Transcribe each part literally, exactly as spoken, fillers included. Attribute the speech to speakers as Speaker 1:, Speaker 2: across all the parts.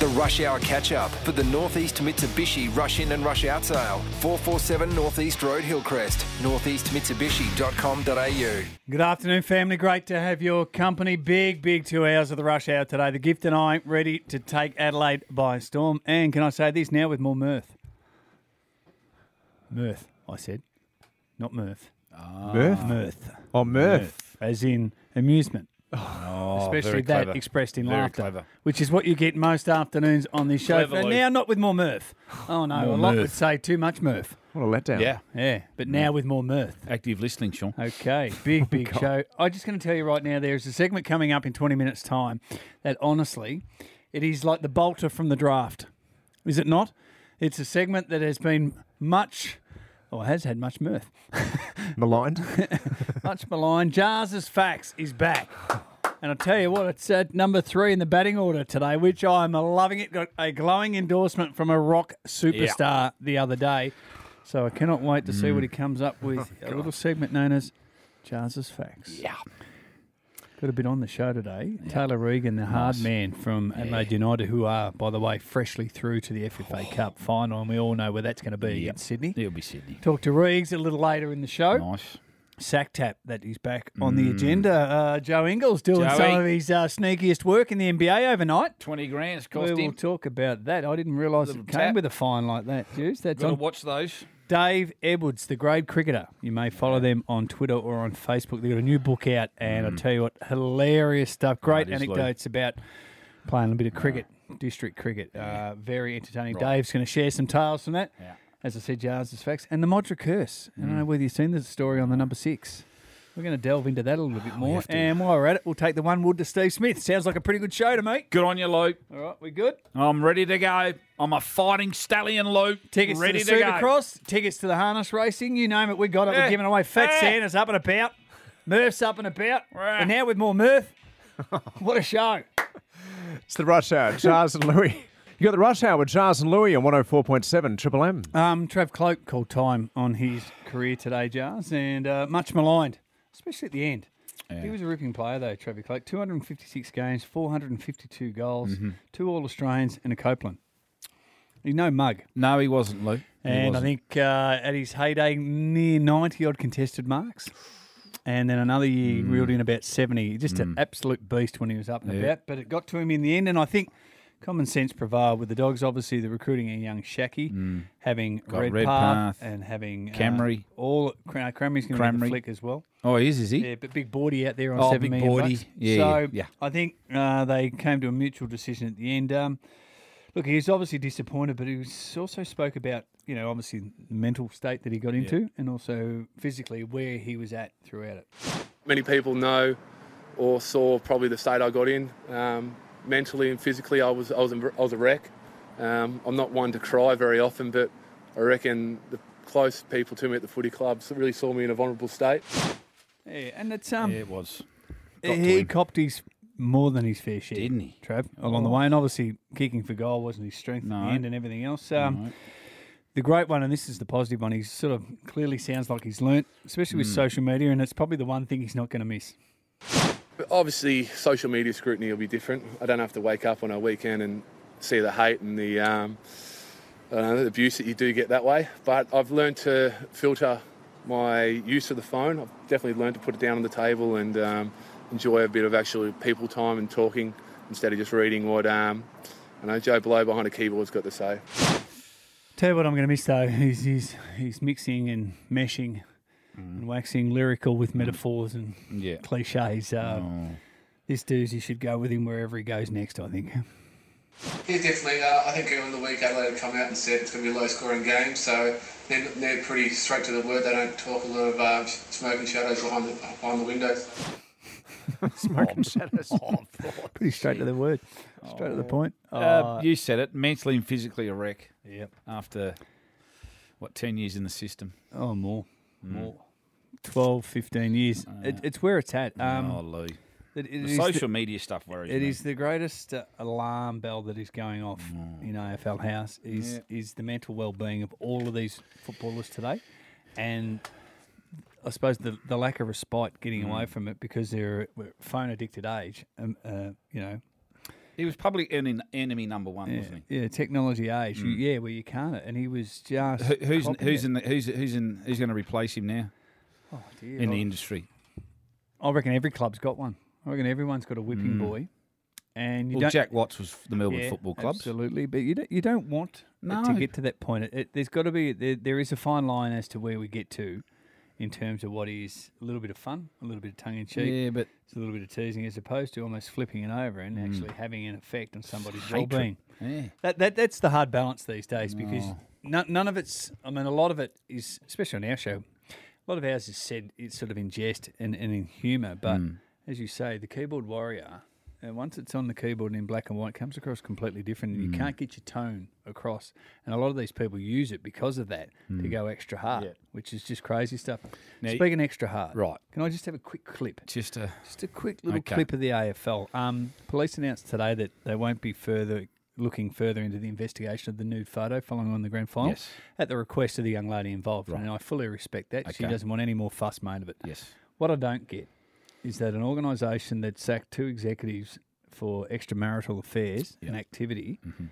Speaker 1: Rush Hour Catch-Up for the Northeast Mitsubishi Rush In and Rush Out sale. four forty-seven Northeast Road, Hillcrest, northeast mitsubishi dot com dot a u.
Speaker 2: Good afternoon, family. Great to have your company. Big, big two hours of the Rush Hour today. The Gift and I ready to take Adelaide by storm. And can I say this now with more mirth? Mirth, I said. Not mirth.
Speaker 3: Ah. Mirth?
Speaker 2: Mirth.
Speaker 3: Oh, mirth.
Speaker 2: mirth. As in amusement.
Speaker 3: Oh,
Speaker 2: Especially
Speaker 3: very
Speaker 2: that
Speaker 3: clever.
Speaker 2: expressed in
Speaker 3: Very
Speaker 2: laughter,
Speaker 3: clever.
Speaker 2: which is what you get most afternoons on this show.
Speaker 3: Cleverly.
Speaker 2: And now not with more mirth. Oh, no,
Speaker 3: More
Speaker 2: a lot
Speaker 3: mirth.
Speaker 2: would say too much mirth.
Speaker 3: What a letdown.
Speaker 4: Yeah.
Speaker 2: Yeah, but now with more mirth.
Speaker 4: Active listening, Sean.
Speaker 2: Okay, big, big show. I'm just going to tell you right now, there's a segment coming up in twenty minutes' time that honestly, it is like the bolter from the draft. Is it not? It's a segment that has been much, or has had much mirth.
Speaker 3: Maligned.
Speaker 2: Much maligned. Jars' Facts is back. And I'll tell you what, it's at number three in the batting order today, which I'm loving it. Got a glowing endorsement from a rock superstar the other day. So I cannot wait to see what he comes up with.
Speaker 3: Oh,
Speaker 2: a little segment known as Jars' Facts.
Speaker 4: Yeah.
Speaker 2: Got a bit on the show today. Taylor Regan, the hard
Speaker 4: Nice.
Speaker 2: man from Adelaide United, who are, by the way, freshly through to the F F A Cup final, and we all know where that's going to be
Speaker 4: Yep.
Speaker 2: in Sydney.
Speaker 4: It'll be Sydney.
Speaker 2: Talk to Reegs a little later in the show.
Speaker 4: Nice.
Speaker 2: Sack tap that is back on the agenda. Uh, Joe Ingles doing
Speaker 4: Joey.
Speaker 2: some of his uh, sneakiest work in the N B A overnight.
Speaker 4: twenty grand it's
Speaker 2: We
Speaker 4: cost
Speaker 2: will
Speaker 4: him.
Speaker 2: talk about that. I didn't realise it
Speaker 4: Little
Speaker 2: came
Speaker 4: tap.
Speaker 2: with a fine like that, Juice. That's
Speaker 4: Got to
Speaker 2: on
Speaker 4: watch those.
Speaker 2: Dave Edwards, the grade cricketer. You may follow them on Twitter or on Facebook. They've got a new book out, and I'll tell you what, hilarious stuff. Great
Speaker 4: Oh, it is, Lou.
Speaker 2: anecdotes about playing a bit of cricket, district cricket. Uh, very entertaining. Dave's going to share some tales from that.
Speaker 4: Yeah.
Speaker 2: As I said, Jars' Facts. And the Modra Curse. I don't know whether you've seen the story on the number six. We're going to delve into that a little bit more. And while we're at it, we'll take the one wood to Steve Smith. Sounds like a pretty good show to me.
Speaker 4: Good on you, Luke.
Speaker 2: All right, we good?
Speaker 4: I'm ready to go. I'm a fighting stallion, Luke.
Speaker 2: Tickets
Speaker 4: ready
Speaker 2: to
Speaker 4: to,
Speaker 2: the
Speaker 4: go.
Speaker 2: Supercross, tickets to the harness racing, you name it, we got it.
Speaker 4: Yeah.
Speaker 2: We're giving away Fat
Speaker 4: Yeah.
Speaker 2: Santa's up and about, Murph's up and about,
Speaker 4: Yeah.
Speaker 2: and now with more mirth. What a show.
Speaker 3: It's the Rush Hour. Jars and Louie. You got the Rush Hour with Jars and Louie on one oh four point seven Triple M.
Speaker 2: Um, Trav Cloak called time on his career today, Jars, and uh, much maligned, especially at the end.
Speaker 4: Yeah.
Speaker 2: He was a ripping player, though, Trevor Cloak. two hundred fifty-six games, four hundred fifty-two goals,
Speaker 4: Mm-hmm.
Speaker 2: two All-Australians, and a Copeland. He's no mug.
Speaker 4: No, he wasn't, Luke. He
Speaker 2: And I
Speaker 4: wasn't.
Speaker 2: think uh, at his heyday, near ninety-odd contested marks. And then another year, he reeled in about seventy. Just an absolute beast when he was up and
Speaker 4: Yeah.
Speaker 2: about. But it got to him in the end. And I think common sense prevailed with the Dogs. Obviously, the recruiting a young Shaki, having
Speaker 4: Got
Speaker 2: Redpath,
Speaker 4: Redpath,
Speaker 2: and having uh,
Speaker 4: Camry.
Speaker 2: all Cram- Cramry's going to be the
Speaker 4: Cramry.
Speaker 2: flick as well.
Speaker 4: Oh, he is, is he?
Speaker 2: Yeah, but big Bordy out there on
Speaker 4: Oh,
Speaker 2: seven
Speaker 4: big
Speaker 2: million
Speaker 4: Bordy.
Speaker 2: bucks.
Speaker 4: Yeah,
Speaker 2: so
Speaker 4: yeah.
Speaker 2: I think uh, they came to a mutual decision at the end. Um, look, he was obviously disappointed, but he was also spoke about, you know, obviously the mental state that he got into, and also physically where he was at throughout it.
Speaker 5: Many people know or saw probably the state I got in. Um, mentally and physically, I was I was a, I was a wreck. Um, I'm not one to cry very often, but I reckon the close people to me at the footy clubs really saw me in a vulnerable state.
Speaker 2: Yeah, and it's um,
Speaker 4: Yeah, it was. Got to
Speaker 2: he
Speaker 4: him.
Speaker 2: copped his more than his fair share,
Speaker 4: Didn't he?
Speaker 2: Trav, along the way, and obviously kicking for goal wasn't his strength
Speaker 4: No.
Speaker 2: at the end, and everything else. Um,
Speaker 4: No.
Speaker 2: The great one, and this is the positive one, he sort of clearly sounds like he's learnt, especially with social media, and it's probably the one thing he's not going to miss.
Speaker 5: But obviously, social media scrutiny will be different. I don't have to wake up on a weekend and see the hate and the, um, I don't know, the abuse that you do get that way. But I've learned to filter my use of the phone. I've definitely learned to put it down on the table and um, enjoy a bit of actual people time and talking instead of just reading what um, I know Joe Blow behind a keyboard's got to say.
Speaker 2: Tell you what I'm going to miss, though, is he's, he's mixing and meshing and waxing lyrical with metaphors and
Speaker 4: Yeah.
Speaker 2: cliches. Uh,
Speaker 4: Oh.
Speaker 2: This dude, you should go with him wherever he goes next, I think.
Speaker 5: Yeah, definitely. Uh, I think during the week Adelaide have come out and said it's going to be a low-scoring game, so they're, they're pretty straight to the word. They don't talk a lot of uh, smoke and shadows behind the, behind the windows.
Speaker 3: Smoke and shadows.
Speaker 2: Pretty straight to the word. Straight to the point.
Speaker 4: Uh, you said it. Mentally and physically a wreck.
Speaker 2: Yep.
Speaker 4: After, what, ten years in the system?
Speaker 2: Oh, more. More. twelve, fifteen years. It, it's where it's at. Um,
Speaker 4: oh, Lou.
Speaker 2: it, it
Speaker 4: The
Speaker 2: is
Speaker 4: social
Speaker 2: the,
Speaker 4: media stuff worries
Speaker 2: It
Speaker 4: me.
Speaker 2: is the greatest uh, alarm bell that is going off in A F L House is
Speaker 4: Yeah.
Speaker 2: is the mental well-being of all of these footballers today. And I suppose the the lack of respite getting away from it because they're a phone-addicted age, um, uh, you know,
Speaker 4: He was public enemy, enemy number one,
Speaker 2: Yeah,
Speaker 4: wasn't he?
Speaker 2: yeah, technology age. You- Yeah, where you can't. And he was just
Speaker 4: Who, who's
Speaker 2: copying
Speaker 4: who's
Speaker 2: it.
Speaker 4: in the, who's who's in who's going to replace him now
Speaker 2: Oh, dear.
Speaker 4: in
Speaker 2: I-
Speaker 4: the industry?
Speaker 2: I reckon every club's got one. I reckon everyone's got a whipping boy. And you
Speaker 4: Well,
Speaker 2: don't,
Speaker 4: Jack Watts was the Melbourne
Speaker 2: yeah,
Speaker 4: Football Club.
Speaker 2: absolutely. But you don't, you don't want it
Speaker 4: No.
Speaker 2: to get to that point. It, it, there's got to be there, there is a fine line as to where we get to, in terms of what is a little bit of fun, a little bit of tongue in cheek,
Speaker 4: Yeah, but
Speaker 2: it's a little bit of teasing, as opposed to almost flipping it over and actually having an effect on somebody's
Speaker 4: Hatred.
Speaker 2: well-being.
Speaker 4: yeah.
Speaker 2: That, that that's the hard balance these days because none, none of it's. I mean, a lot of it is, especially on our show, a lot of ours is said it's sort of in jest and, and in humour. But as you say, the keyboard warrior, uh, once it's on the keyboard and in black and white, comes across completely different, and you can't get your tone across. And a lot of these people use it because of that to go extra hard, which is just crazy stuff.
Speaker 4: Now,
Speaker 2: Speaking extra hard,
Speaker 4: right.
Speaker 2: Can I just have a quick clip?
Speaker 4: Just a
Speaker 2: Just a quick little
Speaker 4: Okay.
Speaker 2: clip of the A F L. Um, police announced today that they won't be further looking further into the investigation of the nude photo following on the grand final
Speaker 4: Yes.
Speaker 2: at the request of the young lady involved. And I fully respect that. She
Speaker 4: Okay.
Speaker 2: doesn't want any more fuss made of it.
Speaker 4: yes.
Speaker 2: What I don't get is that an organisation that sacked two executives for extramarital affairs and activity,
Speaker 4: Mm-hmm.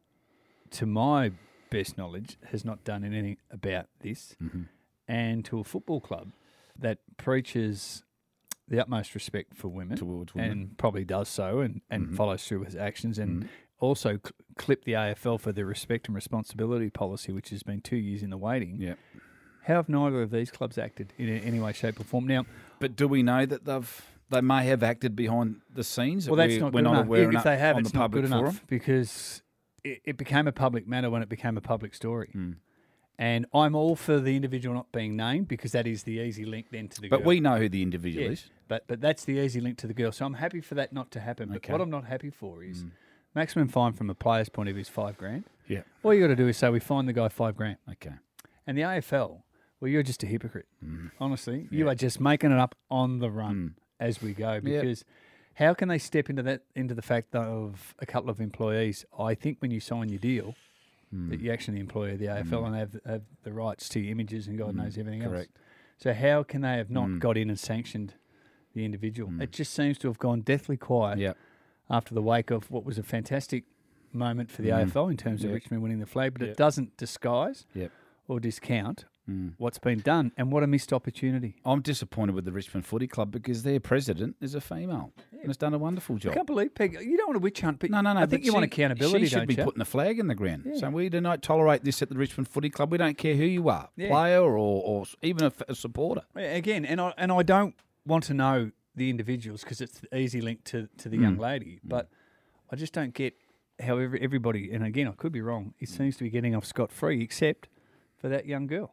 Speaker 2: to my best knowledge, has not done anything about this.
Speaker 4: Mm-hmm.
Speaker 2: And to a football club that preaches the utmost respect for women,
Speaker 4: Towards women.
Speaker 2: and probably does so and, and
Speaker 4: Mm-hmm.
Speaker 2: follows through with actions, and also cl- clip the A F L for their respect and responsibility policy, which has been two years in the waiting.
Speaker 4: Yeah.
Speaker 2: How have neither of these clubs acted in any way, shape, or form? Now,
Speaker 4: But do we know that they've they may have acted behind the scenes? that
Speaker 2: well, that's
Speaker 4: we-
Speaker 2: not
Speaker 4: we're
Speaker 2: good
Speaker 4: not
Speaker 2: enough.
Speaker 4: aware
Speaker 2: If, if
Speaker 4: enough
Speaker 2: they have,
Speaker 4: on
Speaker 2: it's
Speaker 4: the
Speaker 2: not good
Speaker 4: public
Speaker 2: enough
Speaker 4: forum?
Speaker 2: because it, it became a public matter when it became a public story.
Speaker 4: Hmm.
Speaker 2: And I'm all for the individual not being named because that is the easy link then to the
Speaker 4: But
Speaker 2: girl.
Speaker 4: we know who the individual
Speaker 2: Yeah,
Speaker 4: is.
Speaker 2: but but that's the easy link to the girl. So I'm happy for that not to happen. But
Speaker 4: Okay.
Speaker 2: what I'm not happy for is maximum fine from a player's point of view is five grand.
Speaker 4: Yeah.
Speaker 2: All you got to do is say we fine the guy five grand.
Speaker 4: Okay.
Speaker 2: And the A F L, well, you're just a hypocrite. Honestly, you are just making it up on the run as we go. Because how can they step into that into the fact of a couple of employees? I think when you sign your deal, that you're actually the employee of the A F L and have, have the rights to your images and God knows everything else.
Speaker 4: correct.
Speaker 2: So how can they have not got in and sanctioned the individual? It just seems to have gone deathly quiet
Speaker 4: Yeah.
Speaker 2: after the wake of what was a fantastic moment for the A F L in terms of
Speaker 4: Yep.
Speaker 2: Richmond winning the flag, but
Speaker 4: Yep.
Speaker 2: it doesn't disguise
Speaker 4: Yep.
Speaker 2: or discount what's been done, and what a missed opportunity.
Speaker 4: I'm disappointed with the Richmond Footy Club because their president is a female and has done a wonderful
Speaker 2: I
Speaker 4: job.
Speaker 2: can't believe Peg. You don't want to witch hunt, but
Speaker 4: No, no, no.
Speaker 2: I think
Speaker 4: but
Speaker 2: you want
Speaker 4: she-
Speaker 2: accountability,
Speaker 4: She should
Speaker 2: don't
Speaker 4: be
Speaker 2: you?
Speaker 4: putting a flag in the ground. So we do not tolerate this at the Richmond Footy Club. We don't care who you are,
Speaker 2: Yeah.
Speaker 4: player or, or even a, f- a supporter.
Speaker 2: Again, and I and I don't want to know the individuals because it's the easy link to, to the young lady, but I just don't get how every, everybody. And again, I could be wrong. It seems to be getting off scot free, except for that young girl.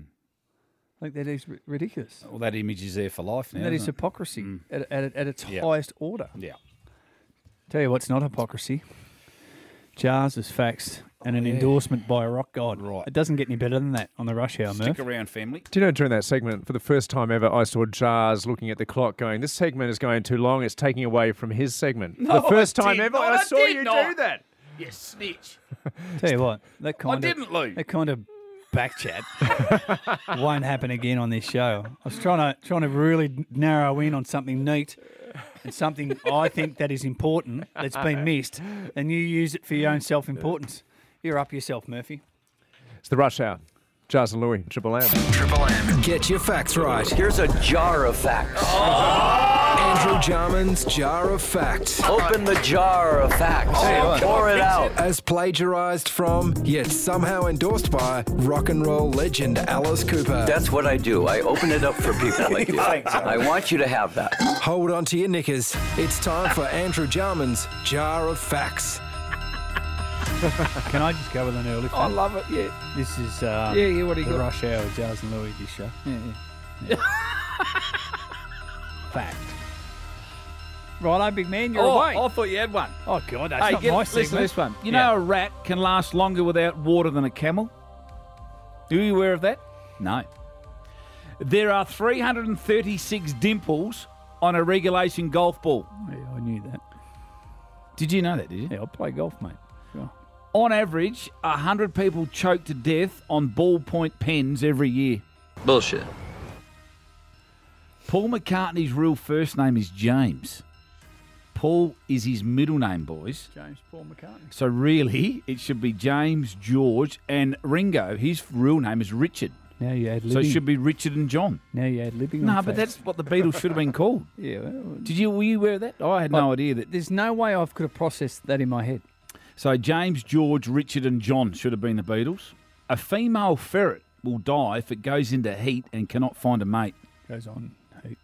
Speaker 2: I think that is ri- ridiculous.
Speaker 4: Well, that image is there for life now.
Speaker 2: that is
Speaker 4: isn't it?
Speaker 2: hypocrisy at, at, at its
Speaker 4: Yeah.
Speaker 2: highest order.
Speaker 4: Yeah.
Speaker 2: Tell you what's not hypocrisy. Jars as facts and an endorsement by a rock god.
Speaker 4: Right.
Speaker 2: It doesn't get any better than that on the rush hour,
Speaker 4: Stick
Speaker 2: Murph.
Speaker 4: around, family.
Speaker 3: Do you know, during that segment, for the first time ever, I saw Jars looking at the clock going, this segment is going too long. It's taking away from his segment.
Speaker 4: No,
Speaker 3: for the first
Speaker 4: I
Speaker 3: time
Speaker 4: did
Speaker 3: ever,
Speaker 4: not.
Speaker 3: I
Speaker 4: I
Speaker 3: saw
Speaker 4: did
Speaker 3: you
Speaker 4: not.
Speaker 3: do that.
Speaker 4: You snitch.
Speaker 2: Tell you what, that kind of
Speaker 4: didn't, Lou.
Speaker 2: that kind of back chat won't happen again on this show. I was trying to trying to really narrow in on something neat and something I think that is important that's been missed, and you use it for your own self-importance. You're up yourself, Murphy.
Speaker 3: It's the Rush Hour. Jars and Louis, Triple M.
Speaker 1: Triple M. Get your facts right.
Speaker 6: Here's a jar of facts.
Speaker 1: Andrew Jarman's Jar of Facts.
Speaker 6: Open the jar of facts. Pour it out.
Speaker 1: As plagiarised from, yet somehow endorsed by, rock and roll legend Alice Cooper.
Speaker 6: That's what I do. I open it up for people like you. I want you to have that.
Speaker 1: Hold on to your knickers. It's time for Andrew Jarman's Jar of Facts.
Speaker 2: Can I just go with an early
Speaker 4: I
Speaker 2: fact?
Speaker 4: love it, yeah.
Speaker 2: This is uh,
Speaker 4: Yeah, yeah, what do you
Speaker 2: the
Speaker 4: got?
Speaker 2: Rush Hour with Jars and Louis this show. Yeah, yeah. Fact. Righto, big man, you're
Speaker 4: Oh,
Speaker 2: away.
Speaker 4: I thought you had one.
Speaker 2: Oh, God, that's
Speaker 4: Hey,
Speaker 2: not
Speaker 4: get,
Speaker 2: my
Speaker 4: listen to
Speaker 2: segment.
Speaker 4: this one. You
Speaker 2: Yeah.
Speaker 4: know a rat can last longer without water than a camel? Are you aware of that? No. There are three hundred thirty-six dimples on a regulation golf ball.
Speaker 2: Yeah, I knew that.
Speaker 4: Did you know that, did you?
Speaker 2: Yeah, I play golf, mate. Sure.
Speaker 4: On average, one hundred people choke to death on ballpoint pens every year.
Speaker 6: Bullshit.
Speaker 4: Paul McCartney's real first name is James. Paul is his middle name, boys.
Speaker 2: James Paul McCartney.
Speaker 4: So really, it should be James, George, and Ringo. His real name is Richard.
Speaker 2: Now you add
Speaker 4: So
Speaker 2: living.
Speaker 4: it should be Richard and John.
Speaker 2: Now you add living.
Speaker 4: No,
Speaker 2: on
Speaker 4: but
Speaker 2: facts.
Speaker 4: that's what the Beatles should have been called.
Speaker 2: Yeah. Well,
Speaker 4: Did you? Were you aware of that? I had no
Speaker 2: I-
Speaker 4: idea that.
Speaker 2: There's no way I could have processed that in my head.
Speaker 4: So James, George, Richard, and John should have been the Beatles. A female ferret will die if it goes into heat and cannot find a mate.
Speaker 2: Goes on heat.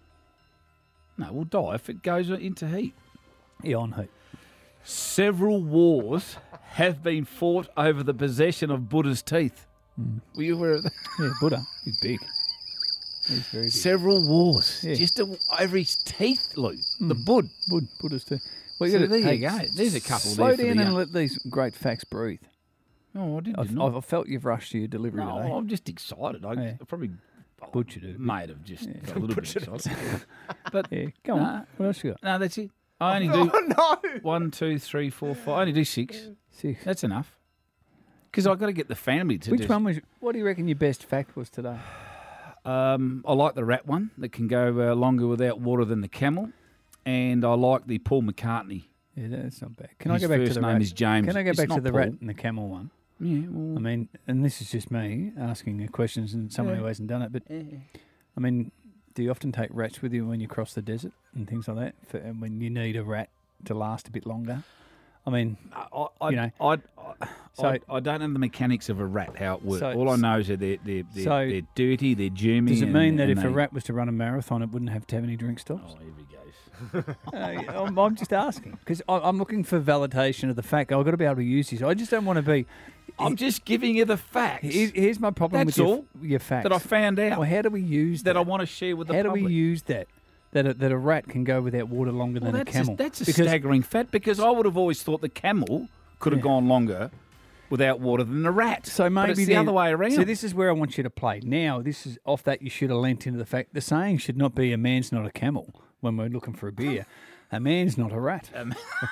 Speaker 4: No, will die if it goes into heat.
Speaker 2: Yeah, on heat.
Speaker 4: Several wars have been fought over the possession of Buddha's teeth. Were you aware of that?
Speaker 2: Yeah, Buddha. He's big. He's very big.
Speaker 4: Several wars
Speaker 2: Yeah.
Speaker 4: just over his teeth, Lou. The Bud.
Speaker 2: Bud, Buddha's too. Well,
Speaker 4: So
Speaker 2: gotta-
Speaker 4: there you
Speaker 2: hey,
Speaker 4: go. There's a couple
Speaker 2: Slow
Speaker 4: there for
Speaker 2: down
Speaker 4: the
Speaker 2: and
Speaker 4: young-
Speaker 2: let these great facts breathe.
Speaker 4: Oh, I did.
Speaker 2: I've,
Speaker 4: didn't I?
Speaker 2: I've felt you've rushed your delivery
Speaker 4: No,
Speaker 2: today.
Speaker 4: I'm just excited. I
Speaker 2: Yeah.
Speaker 4: probably
Speaker 2: Butchered you do.
Speaker 4: might have just got a little bit excited. But
Speaker 2: Yeah, go on.
Speaker 4: Nah.
Speaker 2: What else you got?
Speaker 4: no, that's it. I only do
Speaker 3: no.
Speaker 4: one, two, three, four, five. I only do six.
Speaker 2: Six.
Speaker 4: That's enough. Because I've got to get the family to
Speaker 2: Which
Speaker 4: just-
Speaker 2: one was? What do you reckon your best fact was today?
Speaker 4: Um, I like the rat one that can go uh, longer without water than the camel. And I like the Paul McCartney.
Speaker 2: Yeah, that's not bad. Can
Speaker 4: His
Speaker 2: I go back
Speaker 4: first
Speaker 2: to the
Speaker 4: name
Speaker 2: rat?
Speaker 4: is James.
Speaker 2: Can I go
Speaker 4: It's
Speaker 2: back to
Speaker 4: not
Speaker 2: the rat
Speaker 4: Paul.
Speaker 2: and the camel one?
Speaker 4: Yeah, well,
Speaker 2: I mean, and this is just me asking you questions and someone
Speaker 4: Yeah.
Speaker 2: who hasn't done it. But I mean, do you often take rats with you when you cross the desert and things like that? For, and when you need a rat to last a bit longer? I mean,
Speaker 4: I, I,
Speaker 2: you know,
Speaker 4: I, I,
Speaker 2: so-
Speaker 4: I, I don't know the mechanics of a rat, how it works.
Speaker 2: So-
Speaker 4: All I know is that they're, they're, they're,
Speaker 2: So-
Speaker 4: they're dirty, they're germy.
Speaker 2: does it
Speaker 4: and-
Speaker 2: mean that
Speaker 4: and
Speaker 2: if a
Speaker 4: they-
Speaker 2: rat was to run a marathon, it wouldn't have to have any drink stops?
Speaker 4: Oh, here he goes.
Speaker 2: Uh, I'm, I'm just asking because I'm looking for validation of the fact I've got to be able to use this. I just don't want to be.
Speaker 4: I'm just giving you the facts
Speaker 2: Here- Here's my problem
Speaker 4: That's
Speaker 2: with your,
Speaker 4: all
Speaker 2: your facts.
Speaker 4: that I found out
Speaker 2: Well, how do we use that?
Speaker 4: that I want to share with the
Speaker 2: How do
Speaker 4: public.
Speaker 2: we use that? That a, that a rat can go without water longer
Speaker 4: well,
Speaker 2: than a
Speaker 4: that's
Speaker 2: camel.
Speaker 4: A, that's a
Speaker 2: Because-
Speaker 4: staggering fact because I would have always thought the camel could have
Speaker 2: Yeah.
Speaker 4: gone longer without water than the rat.
Speaker 2: So maybe
Speaker 4: but it's the
Speaker 2: then-
Speaker 4: other way around.
Speaker 2: So this is where I want you to play. Now, this is off that you should have lent into the fact the saying should not be a man's not a camel when we're looking for a beer. A man's not a rat.
Speaker 4: now,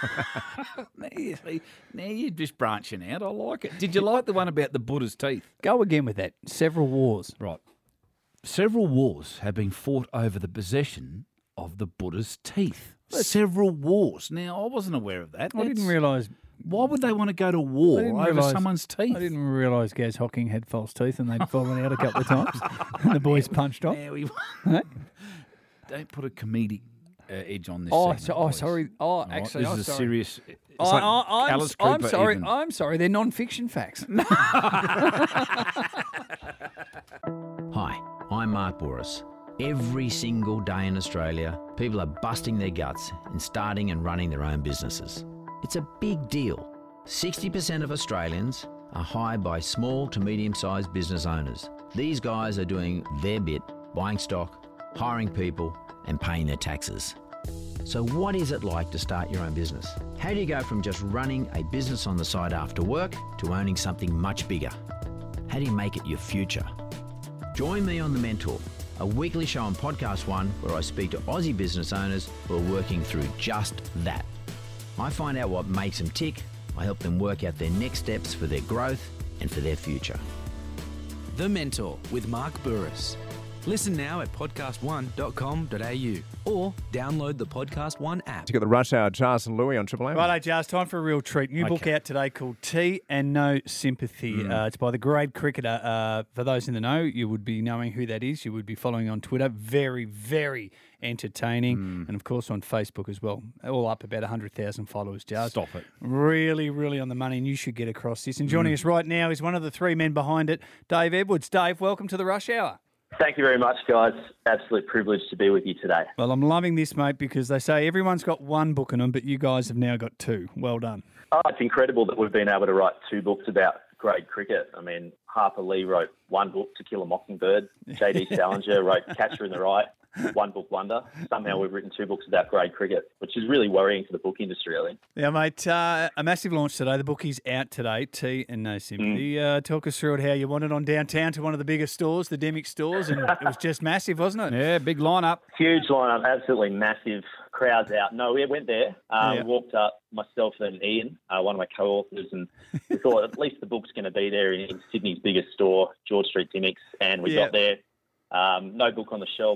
Speaker 4: you see, now you're just branching out. I like it. Did you like the one about the Buddha's teeth?
Speaker 2: Go again with that. Several wars.
Speaker 4: Right. Several wars have been fought over the possession of the Buddha's teeth. Several wars. Now, I wasn't aware of that.
Speaker 2: I didn't
Speaker 4: That's-
Speaker 2: realise.
Speaker 4: Why would they want to go to war
Speaker 2: I didn't
Speaker 4: over
Speaker 2: realise-
Speaker 4: someone's teeth?
Speaker 2: I didn't realise Gaz Hocking had false teeth and they'd fallen out a couple of times. And the boys punched off.
Speaker 4: Now we-
Speaker 2: Hey?
Speaker 4: Don't put a comedic uh, edge on this.
Speaker 2: Oh,
Speaker 4: segment,
Speaker 2: so, oh,
Speaker 4: please.
Speaker 2: sorry. Oh,
Speaker 4: All right?
Speaker 2: actually,
Speaker 4: this
Speaker 2: I'm
Speaker 4: is a
Speaker 2: sorry.
Speaker 4: serious. It's
Speaker 2: I,
Speaker 4: like
Speaker 2: I, I'm,
Speaker 4: Alice
Speaker 2: I'm
Speaker 4: Cooper
Speaker 2: sorry.
Speaker 4: even.
Speaker 2: I'm sorry. They're non-fiction facts.
Speaker 7: Hi, I'm Mark Bouris. Every single day in Australia, people are busting their guts in starting and running their own businesses. It's a big deal. sixty percent of Australians are hired by small to medium-sized business owners. These guys are doing their bit, buying stock, hiring people, and paying their taxes. So what is it like to start your own business? How do you go from just running a business on the side after work to owning something much bigger? How do you make it your future? Join me on The Mentor, a weekly show on Podcast One where I speak to Aussie business owners who are working through just that. I find out what makes them tick, I help them work out their next steps for their growth and for their future.
Speaker 8: The Mentor with Mark Burris. Listen now at podcast one dot com dot a u or download the Podcast One app.
Speaker 3: To get the Rush Hour, Jars and Louie on Triple M.
Speaker 2: Righto, Jars, time for a real treat. New book
Speaker 4: Okay.
Speaker 2: out today called Tea and No Sympathy. Uh, it's by the great cricketer. Uh, for those in the know, you would be knowing who that is. You would be following on Twitter. Very, very entertaining. And, of course, on Facebook as well. All up about one hundred thousand followers, Jars.
Speaker 4: Stop it.
Speaker 2: Really, really on the money, and you should get across this. And joining us right now is one of the three men behind it, Dave Edwards. Dave, welcome to the Rush Hour.
Speaker 9: Thank you very much, guys. Absolute privilege to be with you today.
Speaker 2: Well, I'm loving this, mate, because they say everyone's got one book in them, but you guys have now got two. Well done.
Speaker 9: Oh, it's incredible that we've been able to write two books about grade cricket. I mean, Harper Lee wrote one book, To Kill a Mockingbird. J D Salinger wrote Catcher in the Rye, one book wonder. Somehow we've written two books about grade cricket, which is really worrying for the book industry, I think.
Speaker 2: Yeah, mate, uh, a massive launch today. The book is out today, Tea and No Sympathy. Uh, talk us through it, how you wanted on downtown to one of the biggest stores, the Demic stores, and it was just massive, wasn't it?
Speaker 4: Yeah, big lineup.
Speaker 9: Huge lineup, absolutely massive. Crowds out. No, we went there. Uh,
Speaker 2: Yeah.
Speaker 9: We walked up, myself and Ian, uh, one of my co-authors, and we thought at least the book's going to be there in, in Sydney's biggest store, George Street Dimics, and we
Speaker 2: Yeah.
Speaker 9: got there. Um, no book on the shelf.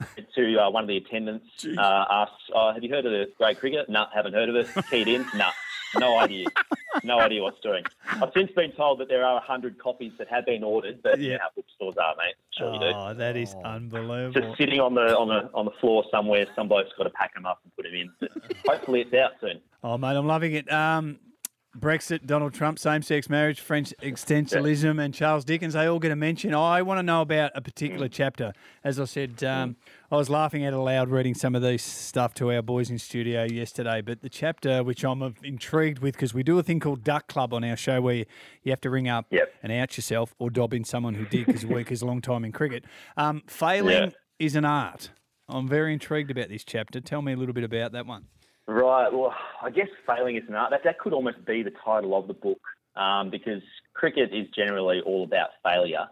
Speaker 9: to uh, one of the attendants, uh, asked, oh, have you heard of the grade cricket? No, haven't heard of it. Keyed in? No, no idea. No idea what it's doing. I've since been told that there are one hundred copies that have been ordered, but you know how bookstores are, mate. Sure you do.
Speaker 2: Oh, that is unbelievable.
Speaker 9: Just sitting on the on the on the floor somewhere. Some bloke's got to pack them up and put them in. But hopefully, it's out soon.
Speaker 2: Oh, mate, I'm loving it. Um, Brexit, Donald Trump, same-sex marriage, French existentialism, yeah. and Charles Dickens, they all get a mention. I want to know about a particular mm. chapter. As I said, um, mm. I was laughing out aloud reading some of these stuff to our boys in studio yesterday, but the chapter which I'm intrigued with, because we do a thing called Duck Club on our show where you, you have to ring up
Speaker 9: yep.
Speaker 2: and out yourself or dob in someone who did, because work is a long time in cricket. Um, failing yeah. is an art. I'm very intrigued about this chapter. Tell me a little bit about that one.
Speaker 9: Right. Well, I guess failing is an art. That, that could almost be the title of the book, um, because cricket is generally all about failure.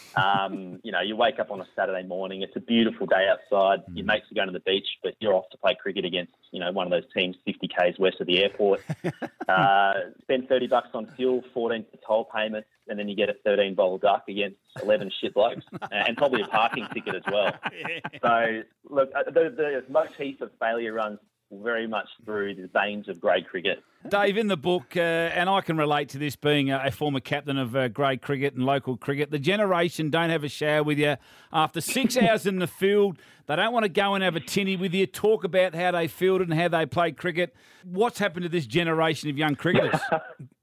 Speaker 9: Um, you know, you wake up on a Saturday morning, it's a beautiful day outside, your mates are going to the beach, but you're off to play cricket against, you know, one of those teams fifty kays west of the airport. Uh, spend thirty bucks on fuel, fourteen for toll payments, and then you get a thirteen bowl duck against eleven shit blokes, and probably a parking ticket as well. So, look, the, the motif of failure runs very much through the veins of grade cricket.
Speaker 4: Dave, in the book, uh, and I can relate to this being a, a former captain of uh, grade cricket and local cricket, the generation don't have a shower with you after six hours in the field. They don't want to go and have a tinny with you, talk about how they fielded and how they played cricket. What's happened to this generation of young cricketers?
Speaker 9: I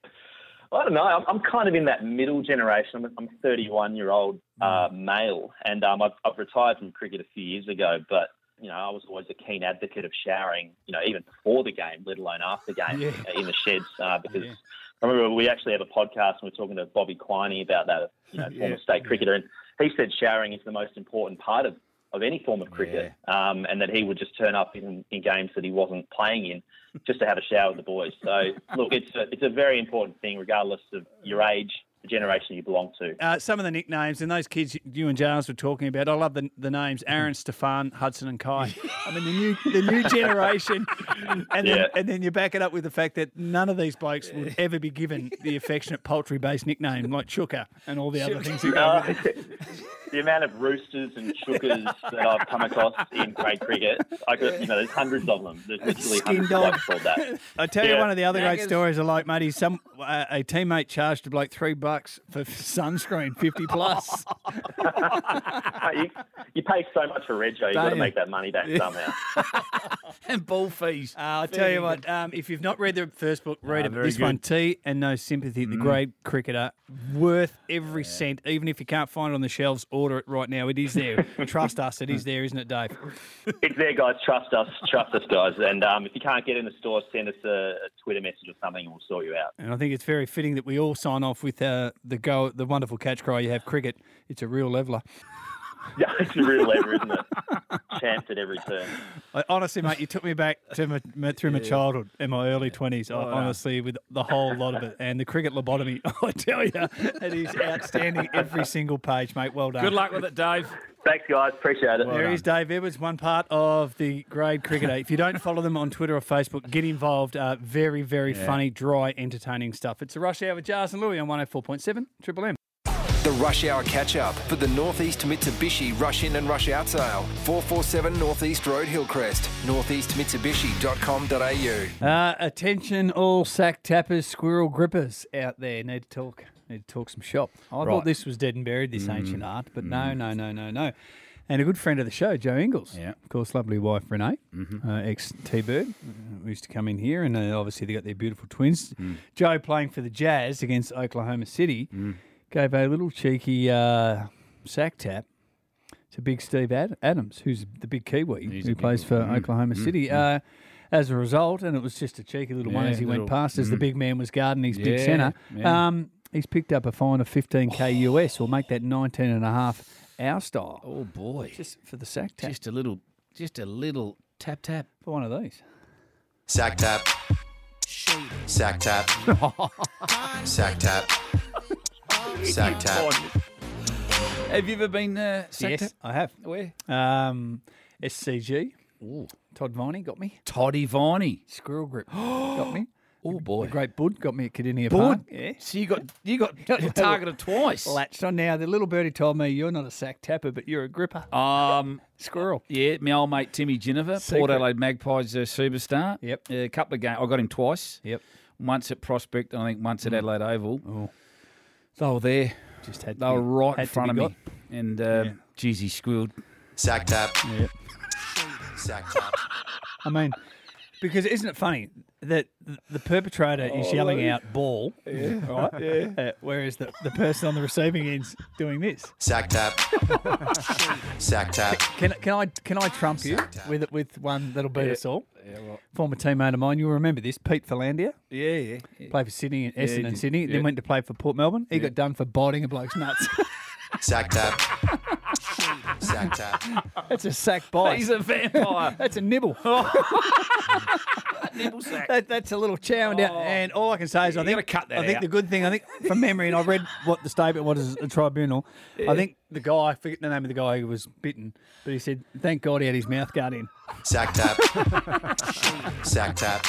Speaker 9: don't know. I'm, I'm kind of in that middle generation. I'm a, I'm a thirty-one-year-old uh, male, and um, I've, I've retired from cricket a few years ago, but you know, I was always a keen advocate of showering, you know, even before the game, let alone after the game, yeah. in the sheds, uh, because yeah. I remember we actually have a podcast and we we're talking to Bobby Quiney about that, you know, former yeah. state cricketer, and he said showering is the most important part of, of any form of cricket, yeah. um, and that he would just turn up in, in games that he wasn't playing in just to have a shower with the boys. So, look, it's a, it's a very important thing, regardless of your age, the generation you belong to.
Speaker 2: Uh, some of the nicknames, and those kids you and Giles were talking about, I love the, the names Aaron, Stefan, Hudson and Kai. I mean, the new the new generation, and then, yeah. and then you back it up with the fact that none of these blokes would ever be given the affectionate poultry-based nickname like Chuka and all the other things that go with it.
Speaker 9: The amount of roosters and chookers that I've come across in grade cricket, I could, you know, there's hundreds of them. There's literally
Speaker 2: Skin
Speaker 9: hundreds of blokes called that.
Speaker 2: I tell
Speaker 9: yeah.
Speaker 2: you, one of the other great stories I like, mate, is some uh, a teammate charged a bloke three bucks for sunscreen, fifty plus.
Speaker 9: you, you pay so much for Rego, you've got to make that money back somehow.
Speaker 4: And ball fees.
Speaker 2: Uh, I'll tell you what, um, if you've not read the first book, read
Speaker 4: oh,
Speaker 2: it. This
Speaker 4: good.
Speaker 2: one, Tea and No Sympathy, the
Speaker 4: Mm.
Speaker 2: Grade Cricketer, worth every yeah. cent. Even if you can't find it on the shelves, order it right now. It is there. Trust us, it is there, isn't it, Dave?
Speaker 9: It's there, guys. Trust us. Trust us, guys. And um, if you can't get in the store, send us a, a Twitter message or something and we'll sort you out.
Speaker 2: And I think it's very fitting that we all sign off with uh, the go, the wonderful catch cry you have, cricket. It's a real leveller.
Speaker 9: Yeah, it's a real lever, isn't it? Champed at every turn.
Speaker 2: I, honestly, mate, you took me back to my, my, through my yeah. childhood and my early twenties, oh, honestly, with the whole lot of it. And the cricket lobotomy, I tell you, it is outstanding every single page, mate. Well done.
Speaker 4: Good luck with it, Dave.
Speaker 9: Thanks, guys. Appreciate it.
Speaker 2: Well there is Dave Edwards, one part of the Grade Cricketer. If you don't follow them on Twitter or Facebook, get involved. Uh, very, very yeah. funny, dry, entertaining stuff. It's a Rush Hour with Jars and Louie on one oh four point seven Triple M.
Speaker 1: The Rush Hour catch-up for the Northeast Mitsubishi Rush In and Rush Out sale. four forty-seven Northeast Road, Hillcrest. northeast mitsubishi dot com dot a u.
Speaker 2: Uh, attention all sack tappers, squirrel grippers out there. Need to talk. Need to talk some shop. I right. thought this was dead and buried, this mm. ancient art, but mm. no, no, no, no, no. And a good friend of the show, Joe Ingles.
Speaker 4: Yeah.
Speaker 2: Of course, lovely wife, Renee,
Speaker 4: mm-hmm.
Speaker 2: uh, ex-T-Bird, uh, used to come in here, and uh, obviously they got their beautiful twins.
Speaker 4: Mm.
Speaker 2: Joe playing for the Jazz against Oklahoma City.
Speaker 4: Mm.
Speaker 2: Gave a little cheeky uh, sack tap to big Steve Ad- Adams, who's the big Kiwi,
Speaker 4: He's
Speaker 2: who plays for mm, Oklahoma mm, City. Mm. Uh, as a result, and it was just a cheeky little
Speaker 4: yeah,
Speaker 2: one as he
Speaker 4: little,
Speaker 2: went past, as
Speaker 4: mm.
Speaker 2: the big man was guarding his
Speaker 4: yeah,
Speaker 2: big centre.
Speaker 4: Yeah.
Speaker 2: Um, he's picked up a fine of fifteen K U S, or make that nineteen and a half our style.
Speaker 4: Oh, boy.
Speaker 2: Just for the sack tap.
Speaker 4: Just a little, just a little tap tap.
Speaker 2: For one of these.
Speaker 10: Sack tap. Sack tap. Sack tap. Sack tap.
Speaker 4: Have you ever been uh, sack
Speaker 2: yes,
Speaker 4: tap?
Speaker 2: I have.
Speaker 4: Where?
Speaker 2: Um, S C G.
Speaker 4: Ooh.
Speaker 2: Todd Viney got me.
Speaker 4: Toddy Viney.
Speaker 2: Squirrel grip got me.
Speaker 4: Oh boy,
Speaker 2: The great Bud got me at Cardinia
Speaker 4: Bud?
Speaker 2: Park. Yeah.
Speaker 4: So you got you got targeted twice.
Speaker 2: Latched on now. The little birdie told me you're not a sack tapper, but you're a gripper.
Speaker 4: Um,
Speaker 2: Squirrel.
Speaker 4: Yeah, my old mate Timmy Ginniver,
Speaker 2: Secret.
Speaker 4: Port Adelaide Magpies uh, superstar.
Speaker 2: Yep.
Speaker 4: Uh, a couple of games. I got him twice.
Speaker 2: Yep.
Speaker 4: Once at Prospect, and I think once at Adelaide Oval. Oh. They were there.
Speaker 2: Just had.
Speaker 4: They
Speaker 2: to
Speaker 4: were
Speaker 2: be-
Speaker 4: right
Speaker 2: had
Speaker 4: in
Speaker 2: to
Speaker 4: front of
Speaker 2: be
Speaker 4: me.
Speaker 2: got.
Speaker 4: And uh,
Speaker 2: Yeah.
Speaker 4: geez, he squealed.
Speaker 10: Sack tap.
Speaker 2: Yep.
Speaker 10: Sack tap.
Speaker 2: I mean, because isn't it funny that th- the perpetrator is
Speaker 4: Oh,
Speaker 2: yelling
Speaker 4: yeah.
Speaker 2: out ball, right?
Speaker 4: Yeah.
Speaker 2: Uh, whereas the, the person on the receiving end's doing this.
Speaker 10: Sack tap. Sack tap.
Speaker 2: Can can I can I trump you
Speaker 10: Sack tap.
Speaker 2: with with one that'll beat
Speaker 4: Yeah.
Speaker 2: us all?
Speaker 4: Yeah, right.
Speaker 2: Former teammate of mine, you'll remember this, Pete Philandia.
Speaker 4: Yeah, yeah. yeah.
Speaker 2: Played for Sydney and
Speaker 4: Yeah, he
Speaker 2: Essendon and
Speaker 4: did.
Speaker 2: Sydney,
Speaker 4: Yeah.
Speaker 2: then went to play for Port Melbourne. He
Speaker 4: Yeah.
Speaker 2: got done for biting a bloke's nuts.
Speaker 10: Sack tap. Sack tap.
Speaker 2: That's a sack bite.
Speaker 4: He's a vampire.
Speaker 2: That's a nibble.
Speaker 4: Nibble sack.
Speaker 2: That, that's a little chowing down.
Speaker 4: Oh.
Speaker 2: And all I can say is, I
Speaker 4: You
Speaker 2: think
Speaker 4: gotta cut that
Speaker 2: I think
Speaker 4: out.
Speaker 2: the good thing, I think from memory, and I read what the statement was at the tribunal. I think the guy, I forget the name of the guy who was bitten, but he said, "Thank God he had his mouth guard in."
Speaker 10: Sack tap. Sack tap.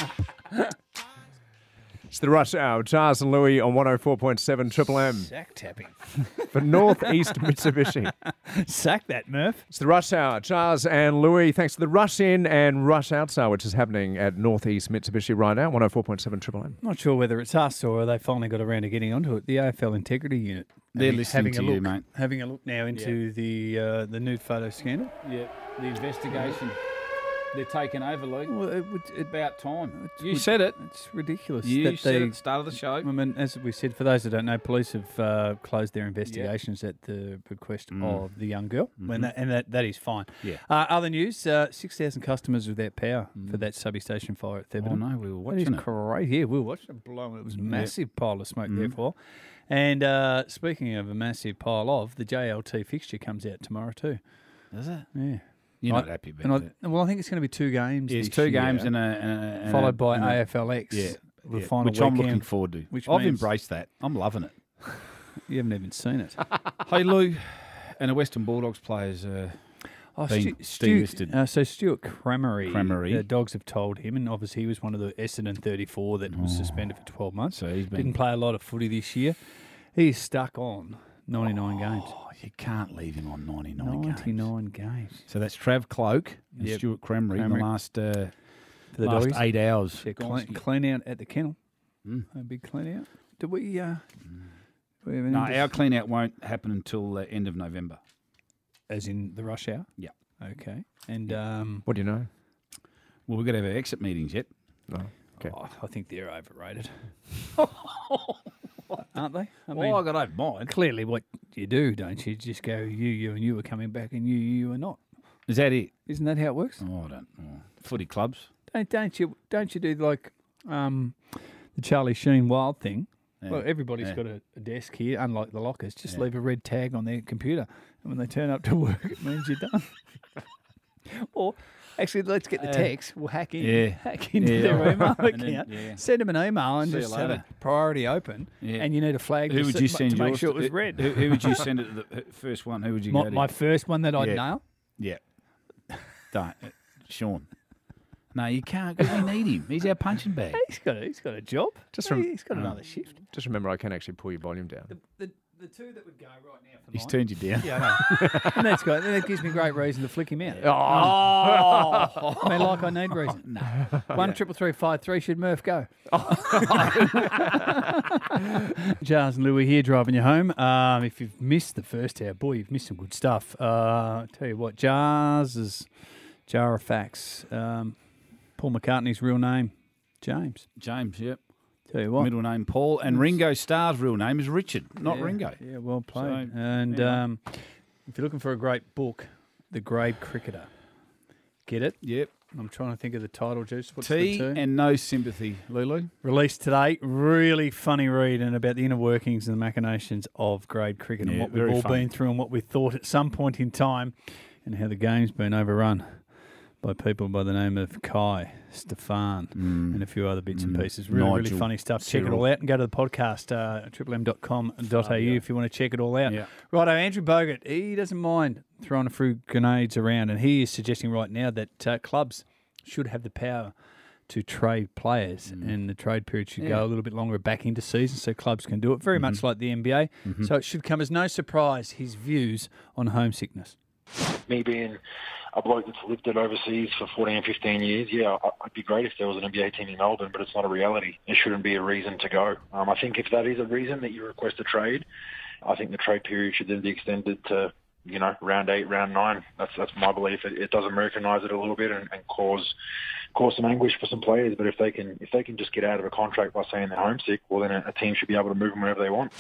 Speaker 3: It's the Rush Hour. Jars and Louis on one oh four point seven Triple M
Speaker 2: Sack tapping.
Speaker 3: for North East Mitsubishi.
Speaker 2: Sack that, Murph.
Speaker 3: It's the Rush Hour. Jars and Louis, thanks to the Rush In and Rush Out sale, which is happening at North East Mitsubishi right now, one oh four point seven Triple M.
Speaker 2: Not sure whether it's us or they finally got around to getting onto it. The A F L Integrity Unit.
Speaker 4: They're
Speaker 2: Having-
Speaker 4: listening
Speaker 2: having
Speaker 4: to
Speaker 2: a
Speaker 4: you,
Speaker 2: look,
Speaker 4: mate.
Speaker 2: Having a look now into the uh, the nude photo scandal.
Speaker 4: Yeah, the investigation. They're taking over, Luke.
Speaker 2: Well, it, would- it,
Speaker 4: About time.
Speaker 2: It's
Speaker 4: You
Speaker 2: would-
Speaker 4: said it.
Speaker 2: It's ridiculous.
Speaker 4: You
Speaker 2: that
Speaker 4: said
Speaker 2: they,
Speaker 4: it at the start of the show.
Speaker 2: I mean, as we said, for those that don't know, police have uh, closed their investigations at the request
Speaker 4: Mm.
Speaker 2: of the young girl, when
Speaker 4: Mhm.
Speaker 2: that, and that, that is fine.
Speaker 4: Yeah.
Speaker 2: Uh, other news: uh, six thousand customers without power for that subby station fire at
Speaker 4: Oh,
Speaker 2: Thebarton.
Speaker 4: no, we were
Speaker 2: That
Speaker 4: watching
Speaker 2: is
Speaker 4: it.
Speaker 2: great. Yeah, we were watching it blow. It was a
Speaker 4: Yeah.
Speaker 2: massive pile of smoke there
Speaker 4: Mhm.
Speaker 2: for. And uh, speaking of a massive pile of, the J L T fixture comes out tomorrow too.
Speaker 4: Is it?
Speaker 2: Yeah.
Speaker 4: You're
Speaker 2: I-
Speaker 4: not happy about
Speaker 2: and I,
Speaker 4: that.
Speaker 2: Well, I think it's going to be two games.
Speaker 4: Yeah, it's
Speaker 2: this
Speaker 4: two
Speaker 2: year,
Speaker 4: games and a, and a and
Speaker 2: followed
Speaker 4: a,
Speaker 2: by
Speaker 4: and a-
Speaker 2: A F L X.
Speaker 4: Yeah,
Speaker 2: the
Speaker 4: yeah,
Speaker 2: final
Speaker 4: which I'm looking
Speaker 2: weekend,
Speaker 4: forward to.
Speaker 2: which
Speaker 4: I've
Speaker 2: means-
Speaker 4: embraced that. I'm loving it.
Speaker 2: You haven't even seen it.
Speaker 4: Hey, Lou, and the Western Bulldogs players uh,
Speaker 2: Oh,
Speaker 4: been
Speaker 2: Stu, Stu,
Speaker 4: delisted.
Speaker 2: uh, so Stuart Cramery,
Speaker 4: Cramery.
Speaker 2: the Dogs have told him, and obviously he was one of the Essendon thirty-four that was
Speaker 4: Oh.
Speaker 2: suspended for twelve months.
Speaker 4: So he's been-
Speaker 2: Didn't play a lot of footy this year. He's stuck on ninety-nine games.
Speaker 4: Oh, you can't leave him on ninety-nine, games.
Speaker 2: ninety-nine games.
Speaker 4: So that's Trav Cloak and
Speaker 2: Yep.
Speaker 4: Stuart Cramery in the
Speaker 2: Cramery.
Speaker 4: last, uh,
Speaker 2: For the
Speaker 4: last
Speaker 2: doggies.
Speaker 4: eight hours.
Speaker 2: Yeah, clean, clean out at the kennel.
Speaker 4: Mm.
Speaker 2: A big clean out. Do we? Uh, do we have any
Speaker 4: No,
Speaker 2: dis-
Speaker 4: our clean out won't happen until the end of November.
Speaker 2: as in the rush hour.
Speaker 4: Yeah.
Speaker 2: Okay. And um,
Speaker 3: What do you know?
Speaker 4: Well, we've got to have our exit meetings yet.
Speaker 3: No. Okay.
Speaker 2: oh, I think they're overrated. Aren't they? I
Speaker 4: well, I got over mine.
Speaker 2: clearly what you do, don't you? Just go, you, you, and you are coming back, and you, you are not.
Speaker 4: Is that it?
Speaker 2: Isn't that how it works?
Speaker 4: Oh, I don't know. Footy clubs.
Speaker 2: Don't, don't you? Don't you do like um, the Charlie Sheen Wild thing?
Speaker 4: Yeah.
Speaker 2: Well, everybody's
Speaker 4: Yeah.
Speaker 2: got a, a desk here, unlike the lockers. Just
Speaker 4: Yeah.
Speaker 2: leave a red tag on their computer, and when they turn up to work, it means you're done. Or actually, let's get the
Speaker 4: Uh,
Speaker 2: text. We'll hack in,
Speaker 4: yeah.
Speaker 2: hack into
Speaker 4: Yeah.
Speaker 2: their email
Speaker 4: And then-
Speaker 2: account,
Speaker 4: yeah.
Speaker 2: send them an email, and
Speaker 4: See you
Speaker 2: just have
Speaker 4: later.
Speaker 2: a priority open.
Speaker 4: Yeah.
Speaker 2: And you need a flag
Speaker 4: Who
Speaker 2: to,
Speaker 4: would
Speaker 2: s-
Speaker 4: you
Speaker 2: to
Speaker 4: send
Speaker 2: make
Speaker 4: yours
Speaker 2: sure it was
Speaker 4: to?
Speaker 2: red.
Speaker 4: Who, who would you send it to the first one? Who would you
Speaker 2: my,
Speaker 4: go to?
Speaker 2: my first one that I'd
Speaker 4: Yeah.
Speaker 2: nail.
Speaker 4: Yeah. Don't. uh, Sean. No, you can't because we need him. He's our punching bag.
Speaker 2: He's got a, he's got a job.
Speaker 3: Just
Speaker 2: He-
Speaker 3: rem-
Speaker 2: he's got
Speaker 4: Oh.
Speaker 2: another shift.
Speaker 3: Just remember, I can actually pull your volume down.
Speaker 2: The, the, the two that would go right now for
Speaker 4: He's
Speaker 2: mine.
Speaker 4: turned you down.
Speaker 2: Yeah, I know. and that's good. And that gives me great reason to flick him out.
Speaker 4: Oh.
Speaker 2: I mean, like I need reason.
Speaker 4: No.
Speaker 2: One triple three five three. Should Murph go? Jars and Louis here, driving you home. Um, if you've missed the first hour, boy, you've missed some good stuff. Uh, tell you what, Jars is Jar of Facts. Um, Paul McCartney's real name, James.
Speaker 4: James, yep.
Speaker 2: Tell you what,
Speaker 4: Middle name Paul. And Ringo Starr's real name is Richard, not
Speaker 2: yeah,
Speaker 4: Ringo.
Speaker 2: Yeah, well played.
Speaker 4: So,
Speaker 2: and
Speaker 4: anyway.
Speaker 2: um, if you're looking for a great book, The Grade Cricketer, get it.
Speaker 4: Yep.
Speaker 2: I'm trying to think of the title, Juice. What's
Speaker 4: Tea
Speaker 2: the two?
Speaker 4: and no sympathy, Lulu.
Speaker 2: Released today. Really funny read and about the inner workings and the machinations of grade cricket and
Speaker 4: Yeah,
Speaker 2: what we've
Speaker 4: very
Speaker 2: all
Speaker 4: funny.
Speaker 2: been through and what we thought at some point in time and how the game's been overrun by people by the name of Kai, Stefan, and a few other bits and
Speaker 4: Mm.
Speaker 2: pieces. Really, really
Speaker 4: Nigel,
Speaker 2: funny stuff. Check it
Speaker 4: Cyril.
Speaker 2: all out and go to the podcast, uh, triple m dot com dot a u if you want to check it all out.
Speaker 4: Yeah.
Speaker 2: Righto, Andrew Bogut, he doesn't mind throwing a few grenades around, and he is suggesting right now that uh, clubs should have the power to trade players,
Speaker 4: Mm.
Speaker 2: and the trade period should
Speaker 4: Yeah.
Speaker 2: go a little bit longer back into season so clubs can do it, very much
Speaker 4: Mm-hmm.
Speaker 2: like the N B A.
Speaker 4: Mhm.
Speaker 2: So it should come as no surprise his views on homesickness.
Speaker 11: Me being a bloke that's lived it overseas for fourteen, fifteen years, yeah, I- it'd be great if there was an N B A team in Melbourne, but it's not a reality. It shouldn't be a reason to go. Um, I think if that is a reason that you request a trade, I think the trade period should then be extended to, you know, round eight, round nine. That's that's my belief. It, it does Americanise it a little bit and, and cause cause some anguish for some players. But if they can if they can just get out of a contract by saying they're homesick, well then a, a team should be able to move them whenever they want.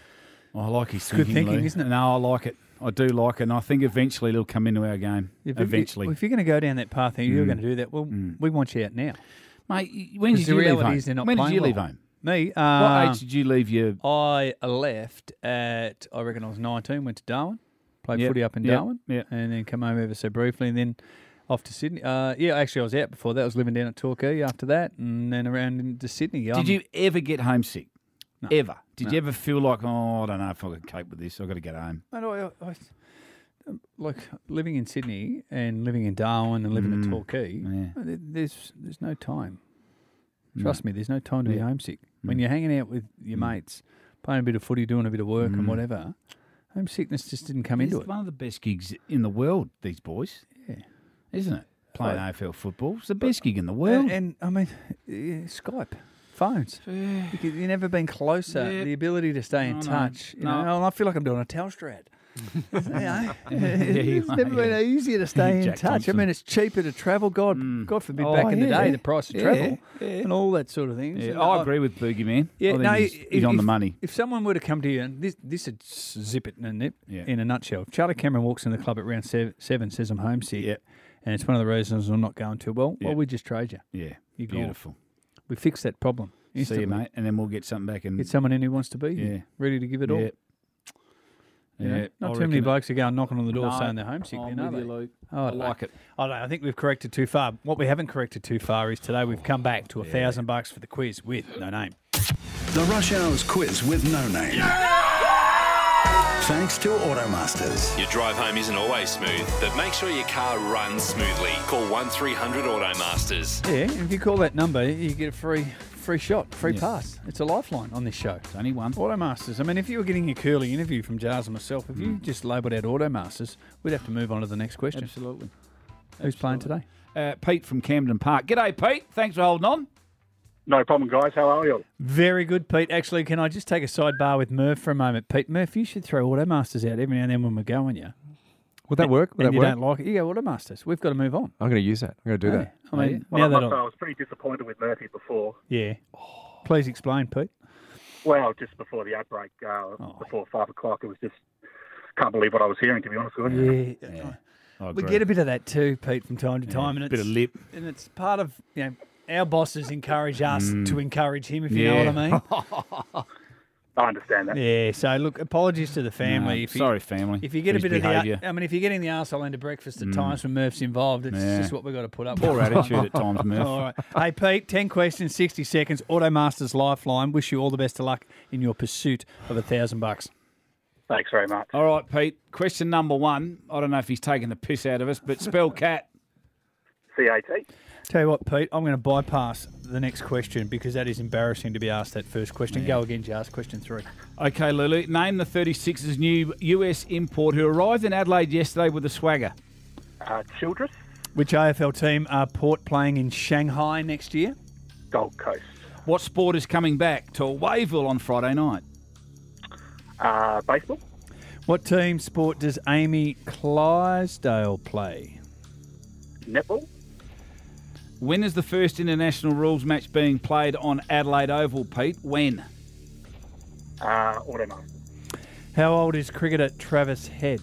Speaker 4: I like his
Speaker 2: Good
Speaker 4: thinking,
Speaker 2: thinking,
Speaker 4: Lou.
Speaker 2: isn't it?
Speaker 4: No, I like it. I do like it, and I think eventually it'll come into our game.
Speaker 2: If,
Speaker 4: eventually.
Speaker 2: If, if you're going to go down that path and you're
Speaker 4: Mm.
Speaker 2: going to do that, well,
Speaker 4: Mm.
Speaker 2: we want you out now.
Speaker 4: Mate, when
Speaker 2: 'Cause
Speaker 4: did
Speaker 2: the
Speaker 4: you leave
Speaker 2: reality
Speaker 4: home?
Speaker 2: is they're not
Speaker 4: When did
Speaker 2: playing
Speaker 4: you leave
Speaker 2: well.
Speaker 4: home?
Speaker 2: Me?
Speaker 4: What
Speaker 2: Uh,
Speaker 4: age did you leave your...
Speaker 2: I left at, I reckon I was nineteen, went to Darwin, played
Speaker 4: Yep,
Speaker 2: footy up in
Speaker 4: yep,
Speaker 2: Darwin,
Speaker 4: yep.
Speaker 2: and then come home ever so briefly, and then off to Sydney. Uh, yeah, actually I was out before that. I was living down at Torquay after that, and then around into Sydney. Um,
Speaker 4: Did you ever get homesick?
Speaker 2: No.
Speaker 4: Ever? Did
Speaker 2: No.
Speaker 4: you ever feel like, oh, I don't know if I can cope with this. I've got to get home.
Speaker 2: Mate, I, I, um, like living in Sydney and living in Darwin and living
Speaker 4: Mm.
Speaker 2: at Torquay,
Speaker 4: Yeah.
Speaker 2: uh, there- there's there's no time.
Speaker 4: No.
Speaker 2: Trust me, there's no time to be
Speaker 4: Yeah.
Speaker 2: homesick. When
Speaker 4: Mm.
Speaker 2: you're hanging out with your
Speaker 4: Mm.
Speaker 2: mates, playing a bit of footy, doing a bit of work
Speaker 4: Mm.
Speaker 2: and whatever, homesickness just didn't come into
Speaker 4: It's
Speaker 2: it.
Speaker 4: one of the best gigs in the world, these boys.
Speaker 2: Yeah.
Speaker 4: Isn't it? Playing
Speaker 2: Right.
Speaker 4: A F L football. It's the best gig in the world.
Speaker 2: And, and I mean, yeah, Skype, phones.
Speaker 4: Yeah.
Speaker 2: You could- You've never been closer.
Speaker 4: Yeah.
Speaker 2: The ability to stay in
Speaker 4: I know.
Speaker 2: touch. You
Speaker 4: No.
Speaker 2: know, and I feel like I'm doing a Telstra ad. You know,
Speaker 4: Yeah,
Speaker 2: it's
Speaker 4: you
Speaker 2: never
Speaker 4: are,
Speaker 2: been
Speaker 4: yeah.
Speaker 2: easier to stay in
Speaker 4: Jack
Speaker 2: touch.
Speaker 4: Thompson.
Speaker 2: I mean, it's cheaper to travel. God,
Speaker 4: Mm.
Speaker 2: God forbid,
Speaker 4: Oh,
Speaker 2: back in the
Speaker 4: yeah.
Speaker 2: day, the price of
Speaker 4: Yeah,
Speaker 2: travel
Speaker 4: yeah.
Speaker 2: and all that sort of things.
Speaker 4: Yeah,
Speaker 2: And
Speaker 4: I agree with Boogie, man.
Speaker 2: Yeah,
Speaker 4: I think
Speaker 2: no,
Speaker 4: he's,
Speaker 2: if,
Speaker 4: he's on the
Speaker 2: if-
Speaker 4: money.
Speaker 2: If someone were to come to you, and this this would zip it in a nip,
Speaker 4: Yeah.
Speaker 2: in a nutshell. If Charlie Cameron walks in the club at round seven, seven says I'm homesick,
Speaker 4: Yeah.
Speaker 2: and it's one of the reasons I'm not going too well.
Speaker 4: Yeah.
Speaker 2: Well, we just trade you.
Speaker 4: Yeah,
Speaker 2: You're gone.
Speaker 4: beautiful.
Speaker 2: We fix that problem.
Speaker 4: See
Speaker 2: Instantly.
Speaker 4: you, mate. And then we'll get something back and
Speaker 2: Get someone in who wants to be here,
Speaker 4: Yeah.
Speaker 2: ready to give it all.
Speaker 4: Yeah.
Speaker 2: You know,
Speaker 4: Yeah,
Speaker 2: not
Speaker 4: I
Speaker 2: too many
Speaker 4: reckon-
Speaker 2: blokes are going knocking on the door
Speaker 4: No,
Speaker 2: saying they're homesick.
Speaker 4: I'm
Speaker 2: you know
Speaker 4: with you,
Speaker 2: they?
Speaker 4: Luke.
Speaker 2: Oh,
Speaker 4: I
Speaker 2: don't know.
Speaker 4: like it.
Speaker 2: I don't know. I think we've corrected too far. What we haven't corrected too far is today we've come back to a thousand bucks for the quiz with no name.
Speaker 12: The Rush Hours quiz with no name. Thanks to Automasters.
Speaker 13: Your drive home isn't always smooth, but make sure your car runs smoothly. Call one three hundred Automasters.
Speaker 2: Yeah, if you call that number, you get a free free shot, free
Speaker 4: Yeah.
Speaker 2: pass. It's a lifeline on this show.
Speaker 4: It's only one.
Speaker 2: Automasters. I mean, if you were getting your curly interview from Jars and myself, if
Speaker 4: Mm.
Speaker 2: you just labelled out Automasters, we'd have to move on to the next question.
Speaker 4: Absolutely.
Speaker 2: Who's playing today?
Speaker 4: Uh, Pete from Camden Park. G'day, Pete. Thanks for holding on.
Speaker 14: No problem, guys. How are you?
Speaker 2: Very good, Pete. Actually, can I just take a sidebar with Murph for a moment? Pete, Murph, you should throw Automasters out every now and then when we're going, yeah?
Speaker 3: Would that work? Would
Speaker 2: and
Speaker 3: that
Speaker 2: you
Speaker 3: work?
Speaker 2: don't like it, you go Automasters. We've got to move on.
Speaker 3: I'm going to use that. I'm going to do
Speaker 2: Hey,
Speaker 3: that.
Speaker 2: I mean,
Speaker 14: Well,
Speaker 2: now
Speaker 14: I,
Speaker 2: that
Speaker 14: must say,
Speaker 2: I'm...
Speaker 14: I was pretty disappointed with Murphy before.
Speaker 2: Yeah. Please explain, Pete.
Speaker 14: Well, just before the outbreak, uh,
Speaker 2: Oh.
Speaker 14: before five o'clock, it was just can't believe what I was hearing. To be honest with you.
Speaker 2: Yeah.
Speaker 4: Yeah. I
Speaker 2: We
Speaker 4: agree.
Speaker 2: get a bit of that too, Pete, from time to
Speaker 4: Yeah,
Speaker 2: time. And
Speaker 4: bit
Speaker 2: it's,
Speaker 4: of lip.
Speaker 2: And it's part of, you know, our bosses encourage us
Speaker 4: Mm.
Speaker 2: to encourage him, if you
Speaker 4: Yeah.
Speaker 2: know what I mean.
Speaker 14: I understand that.
Speaker 2: Yeah, so look, apologies to the family.
Speaker 4: No,
Speaker 2: if you,
Speaker 4: sorry, family,
Speaker 2: If you get
Speaker 4: for
Speaker 2: a bit
Speaker 4: his
Speaker 2: of the,
Speaker 4: behaviour.
Speaker 2: I mean, if you're getting the arsehole into breakfast at
Speaker 4: Mm.
Speaker 2: times when Murph's involved, it's
Speaker 4: Yeah.
Speaker 2: just what we've got to put up
Speaker 4: Poor
Speaker 2: with.
Speaker 4: attitude at times, Murph.
Speaker 2: All right. Hey, Pete, ten questions, sixty seconds. Automasters Lifeline. Wish you all the best of luck in your pursuit of a thousand bucks.
Speaker 14: Thanks very much.
Speaker 4: All right, Pete. Question number one. I don't know if he's taking the piss out of us, but spell cat.
Speaker 14: C A T.
Speaker 2: Tell you what, Pete, I'm going to bypass the next question because that is embarrassing to be asked that first question.
Speaker 4: Yeah.
Speaker 2: Go again, Jars. Question three.
Speaker 4: Okay, Lulu. Name the thirty-sixers new U S import who arrived in Adelaide yesterday with a swagger.
Speaker 14: Uh, Childress.
Speaker 2: Which A F L team are Port playing in Shanghai next year?
Speaker 14: Gold Coast.
Speaker 4: What sport is coming back to Wayville on Friday night?
Speaker 14: Uh, baseball.
Speaker 2: What team sport does Amy Clydesdale play?
Speaker 14: Netball.
Speaker 4: When is the first international rules match being played on Adelaide Oval, Pete? When?
Speaker 14: Uh, Automaster.
Speaker 2: How old is cricketer Travis Head?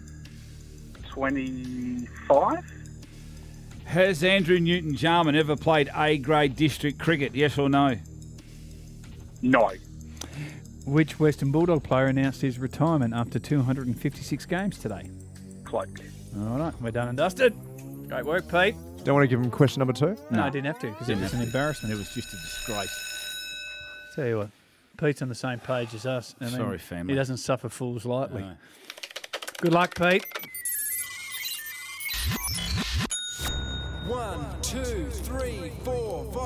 Speaker 14: twenty-five.
Speaker 4: Has Andrew Newton-Jarman ever played A-grade district cricket, yes or no?
Speaker 14: No.
Speaker 2: Which Western Bulldog player announced his retirement after two hundred fifty-six games today?
Speaker 14: Cloak.
Speaker 2: All right, we're done and dusted. Great work, Pete.
Speaker 3: Don't want to give him question number two?
Speaker 2: No, I didn't have to because it
Speaker 4: Didn't
Speaker 2: was
Speaker 4: have
Speaker 2: an
Speaker 4: to.
Speaker 2: embarrassment.
Speaker 4: It was just a disgrace.
Speaker 2: Tell you what, Pete's on the same page as us. I mean,
Speaker 4: Sorry, family.
Speaker 2: He doesn't suffer fools lightly.
Speaker 4: No.
Speaker 2: Good luck, Pete.
Speaker 1: One, two, three, four, five.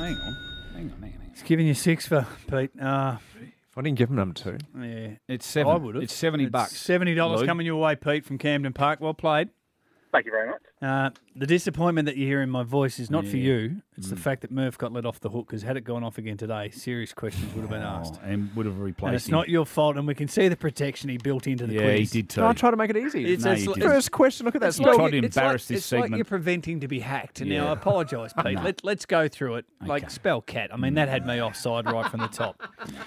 Speaker 4: hang on. Hang on, hang on.
Speaker 2: It's giving you six for Pete. Uh,
Speaker 3: I didn't give him number two.
Speaker 2: yeah.
Speaker 4: It's seven.
Speaker 2: I would've.
Speaker 4: It's seventy
Speaker 2: It's
Speaker 4: bucks.
Speaker 2: seventy dollars
Speaker 4: Luke.
Speaker 2: coming your way, Pete, from Camden Park. Well played.
Speaker 14: Thank you very much.
Speaker 2: Uh, the disappointment that you hear in my voice is not for
Speaker 4: Yeah.
Speaker 2: you. It's the fact that Murph got let off the hook, because had it gone off again today, serious questions would have been asked.
Speaker 4: Oh, and would have replaced
Speaker 2: And it's
Speaker 4: him.
Speaker 2: not your fault, and we can see the protection he built into the
Speaker 4: Yeah,
Speaker 2: quiz.
Speaker 4: he did too.
Speaker 3: No, I tried to make it easy.
Speaker 2: It's,
Speaker 4: No,
Speaker 2: it's,
Speaker 4: you
Speaker 2: it's-
Speaker 4: didn't.
Speaker 3: First question, look at that
Speaker 2: it's
Speaker 3: spell.
Speaker 4: tried to
Speaker 2: it's like,
Speaker 4: embarrass this
Speaker 2: it's like
Speaker 4: segment.
Speaker 2: you're preventing to be hacked. And now
Speaker 4: Yeah.
Speaker 2: I apologise, Pete.
Speaker 4: No.
Speaker 2: Let, let's go through it. Like spell cat. I mean, that had me offside right from the top.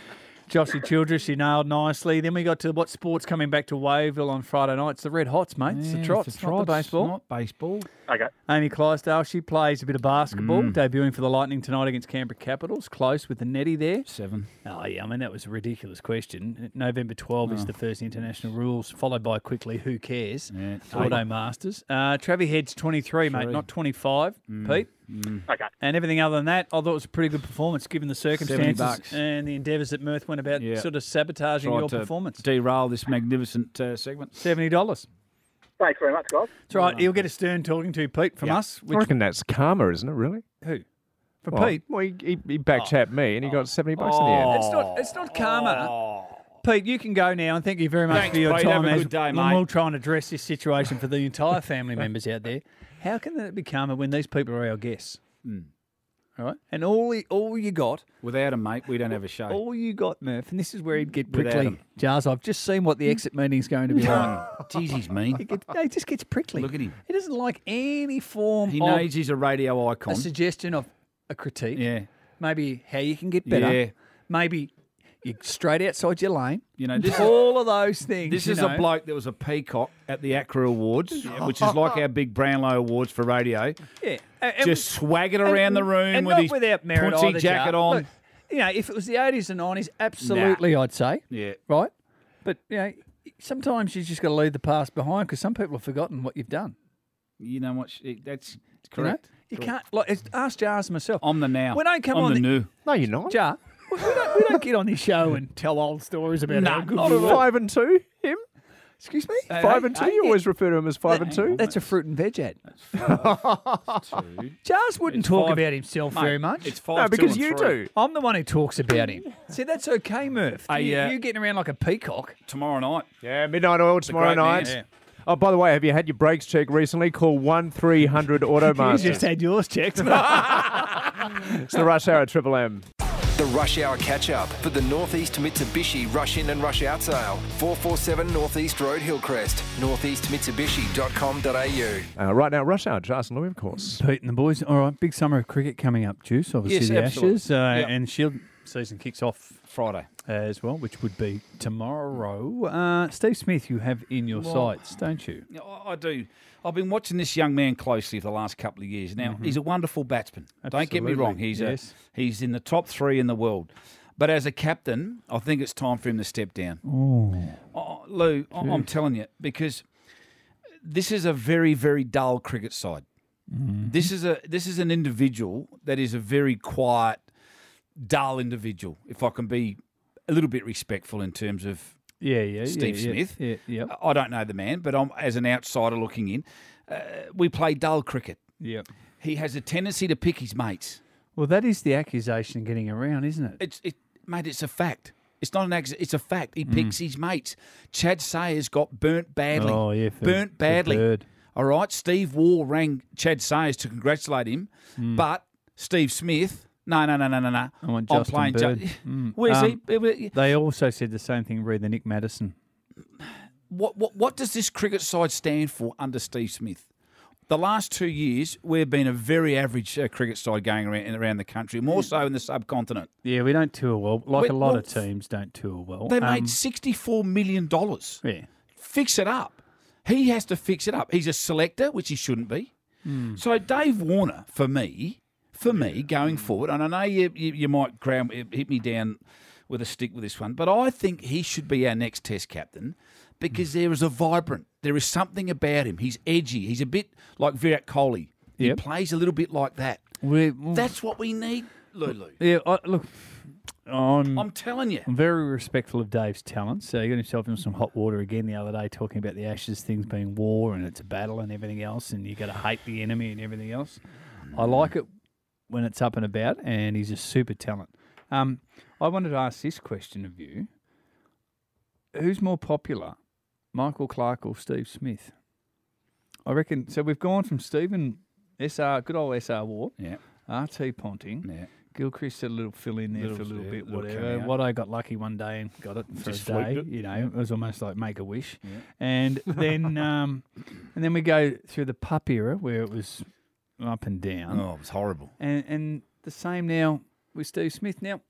Speaker 2: Joshy Childress, she nailed nicely. Then we got to what sport's coming back to Waveville on Friday night. It's the Red Hots, mate. It's the
Speaker 4: Yeah,
Speaker 2: Trots,
Speaker 4: it's the
Speaker 2: not the
Speaker 4: Trots,
Speaker 2: baseball.
Speaker 4: Not baseball.
Speaker 14: Okay.
Speaker 2: Amy Clydesdale, she plays a bit of basketball,
Speaker 4: Mm.
Speaker 2: debuting for the Lightning tonight against Canberra Capitals. Close with the netty there.
Speaker 4: Seven.
Speaker 2: Oh, yeah, I mean, that was a ridiculous question. November twelfth is
Speaker 4: Oh.
Speaker 2: the first international rules, followed by quickly, who cares?
Speaker 4: Yeah,
Speaker 2: Auto Masters. Uh, Travie Head's twenty-three, mate,
Speaker 4: Three.
Speaker 2: not twenty-five,
Speaker 4: Mm.
Speaker 2: Pete.
Speaker 4: Mm.
Speaker 14: Okay.
Speaker 2: And everything other than that, I thought it was a pretty good performance given the circumstances
Speaker 4: bucks.
Speaker 2: and the endeavours that Mirth went about
Speaker 4: Yeah.
Speaker 2: sort of sabotaging
Speaker 4: Tried
Speaker 2: your
Speaker 4: to
Speaker 2: performance.
Speaker 4: derail this magnificent uh, segment.
Speaker 2: seventy dollars.
Speaker 14: Thanks very much, guys.
Speaker 2: That's right. You'll get a stern talking to, Pete, from
Speaker 4: Yeah.
Speaker 2: us.
Speaker 3: I reckon that's karma, isn't it, really?
Speaker 2: Who? For
Speaker 3: Well,
Speaker 2: Pete?
Speaker 3: Well, he, he, he backchapped me and he got seventy bucks in the end.
Speaker 2: It's not. It's not karma. Pete, you can go now, and thank you very much
Speaker 4: Thanks,
Speaker 2: for your
Speaker 4: Pete.
Speaker 2: time.
Speaker 4: Have a
Speaker 2: as
Speaker 4: good day,
Speaker 2: and
Speaker 4: mate.
Speaker 2: We'll try and address this situation for the entire family members out there. How can that be karma when these people are our guests?
Speaker 4: Mm.
Speaker 2: All right, and all you, all you got,
Speaker 4: Without him, mate, we don't have a show.
Speaker 2: all you got, Murph, and this is where he'd get
Speaker 4: Without
Speaker 2: prickly.
Speaker 4: him.
Speaker 2: Jars, I've just seen what the exit meeting's going to be like.
Speaker 4: Jeez, he's mean.
Speaker 2: He, gets, no, he just gets prickly.
Speaker 4: Look at him.
Speaker 2: He doesn't like any form
Speaker 4: He
Speaker 2: of
Speaker 4: knows he's a radio icon.
Speaker 2: a suggestion of a critique.
Speaker 4: Yeah.
Speaker 2: Maybe how you can get better.
Speaker 4: Yeah.
Speaker 2: Maybe you're straight outside your lane.
Speaker 4: You know, this
Speaker 2: all of those things.
Speaker 4: This
Speaker 2: you
Speaker 4: is
Speaker 2: know.
Speaker 4: a bloke that was a peacock at the ACRA Awards, which is like our big Brownlow Awards for radio.
Speaker 2: Yeah. And- and-
Speaker 4: Just swagging around the room
Speaker 2: and
Speaker 4: with
Speaker 2: not
Speaker 4: his
Speaker 2: without merit
Speaker 4: punchy
Speaker 2: either,
Speaker 4: jacket
Speaker 2: Jar.
Speaker 4: on.
Speaker 2: Look, you know, if it was the eighties and nineties, absolutely, I'd say.
Speaker 4: Yeah.
Speaker 2: Right? But, you know, sometimes you just got to leave the past behind because some people have forgotten what you've done.
Speaker 4: You know what? sh- That's
Speaker 2: You know?
Speaker 4: correct.
Speaker 2: You can't, like, it's- ask Jars myself.
Speaker 4: I'm the now.
Speaker 2: When I come
Speaker 4: I'm
Speaker 2: on
Speaker 4: the
Speaker 2: the-
Speaker 4: new.
Speaker 3: No, you're not.
Speaker 2: Jar, we don't, we don't get on this show and tell old stories about
Speaker 4: Nah,
Speaker 2: how good
Speaker 4: not
Speaker 2: we
Speaker 4: at
Speaker 2: were.
Speaker 4: all.
Speaker 3: Five and two, him?
Speaker 2: Excuse me?
Speaker 3: Five and two? You always refer to him as five and two?
Speaker 2: That's a fruit and veg ad.
Speaker 4: Two.
Speaker 2: Jars wouldn't
Speaker 4: It's
Speaker 2: talk
Speaker 4: five-
Speaker 2: about himself
Speaker 4: Mate,
Speaker 2: very much.
Speaker 4: It's five,
Speaker 3: No,
Speaker 4: two,
Speaker 3: because
Speaker 4: and
Speaker 3: you
Speaker 4: three.
Speaker 3: do.
Speaker 2: I'm the one who talks about him. See, that's okay, Murph.
Speaker 4: Hey,
Speaker 2: you,
Speaker 4: uh,
Speaker 2: you're getting around like a peacock.
Speaker 4: Tomorrow night.
Speaker 3: Yeah, Midnight Oil tomorrow
Speaker 4: great man.
Speaker 3: night.
Speaker 4: Yeah.
Speaker 3: Oh, by the way, have you had your brakes checked recently? Call one three hundred Auto
Speaker 2: You
Speaker 3: Masters.
Speaker 2: just had yours checked.
Speaker 3: It's the Rush Hour at Triple M.
Speaker 1: The Rush Hour catch-up for the Northeast Mitsubishi Rush In and Rush Out sale. four forty-seven Northeast Road, Hillcrest. northeast mitsubishi dot com dot a u.
Speaker 3: Uh, right now, Rush Hour, Jason Louis, of course.
Speaker 2: Pete and the boys. All right, big summer of cricket coming up, Juice. Obviously,
Speaker 4: Yes,
Speaker 2: the
Speaker 4: absolutely.
Speaker 2: Ashes. Uh,
Speaker 4: Yep.
Speaker 2: And Shield season kicks off
Speaker 4: Friday.
Speaker 2: uh, as well, which would be tomorrow. Uh, Steve Smith, you have in your
Speaker 4: Well,
Speaker 2: sights, don't you?
Speaker 4: Yeah, I I do. I've been watching this young man closely for the last couple of years. Now, he's a wonderful batsman. Don't get me
Speaker 2: Absolutely,
Speaker 4: wrong. He's
Speaker 2: yes.
Speaker 4: a, he's in the top three in the world. But as a captain, I think it's time for him to step down. Oh, Lou, I- I'm telling you, because this is a very, very dull cricket side. This is a this is an individual that is a very quiet, dull individual. If I can be a little bit respectful in terms of
Speaker 2: Yeah, yeah,
Speaker 4: Steve
Speaker 2: yeah,
Speaker 4: Smith.
Speaker 2: Yeah, yeah, yeah.
Speaker 4: I don't know the man, but I'm as an outsider looking in. Uh, we play dull cricket.
Speaker 2: yeah.
Speaker 4: He has a tendency to pick his mates.
Speaker 2: Well, that is the accusation getting around, isn't it?
Speaker 4: It's it, mate. It's a fact. It's not an accident. It's a fact. He picks his mates. Chad Sayers got burnt badly.
Speaker 2: Oh, yeah, for-
Speaker 4: burnt
Speaker 2: for
Speaker 4: badly.
Speaker 2: Bird.
Speaker 4: All right. Steve Waugh rang Chad Sayers to congratulate him, but Steve Smith. No, no, no, no, no, no.
Speaker 2: I want
Speaker 4: I'm
Speaker 2: Justin
Speaker 4: playing.
Speaker 2: Bird.
Speaker 4: Ju-
Speaker 2: Mm.
Speaker 4: Where's
Speaker 2: Um,
Speaker 4: he?
Speaker 2: They also said the same thing, read the Nick Madison.
Speaker 4: What, what what does this cricket side stand for under Steve Smith? The last two years, we've been a very average uh, cricket side going around around the country, more so in the subcontinent.
Speaker 2: Yeah, we don't tour well. Like
Speaker 4: We-
Speaker 2: a lot
Speaker 4: well,
Speaker 2: of teams don't tour well.
Speaker 4: They
Speaker 2: Um,
Speaker 4: made sixty-four million dollars.
Speaker 2: Yeah.
Speaker 4: Fix it up. He has to fix it up. He's a selector, which he shouldn't be.
Speaker 2: Hmm.
Speaker 4: So Dave Warner, for me, for me, going forward, and I know you you, you might ground, hit me down with a stick with this one, but I think he should be our next Test captain because there is a vibrant, there is something about him. He's edgy. He's a bit like Virat Kohli. He
Speaker 2: Yep.
Speaker 4: plays a little bit like that.
Speaker 2: We,
Speaker 4: That's what we need, Lulu.
Speaker 2: yeah, I, look, I'm,
Speaker 4: I'm telling you.
Speaker 2: I'm very respectful of Dave's talents. So he got himself in some hot water again the other day talking about the Ashes things being war and it's a battle and everything else and you got to hate the enemy and everything else. I like it when it's up and about, and he's a super talent. Um, I wanted to ask this question of you. Who's more popular, Michael Clark or Steve Smith? I reckon, so we've gone from Stephen, S R, good old S R War,
Speaker 4: yeah.
Speaker 2: R T Ponting,
Speaker 4: yeah.
Speaker 2: Gilchrist had a little fill in there
Speaker 4: Little-
Speaker 2: for a little
Speaker 4: yeah,
Speaker 2: bit,
Speaker 4: little
Speaker 2: whatever.
Speaker 4: cameo.
Speaker 2: What I got lucky one day and got it for
Speaker 4: Just
Speaker 2: a day,
Speaker 4: fluked it.
Speaker 2: you know,
Speaker 4: Yeah.
Speaker 2: it was almost like make a wish.
Speaker 4: Yeah.
Speaker 2: And then um, and then we go through the pup era where it was up and down.
Speaker 4: Oh, it was horrible.
Speaker 2: And, and the same now with Steve Smith. Now,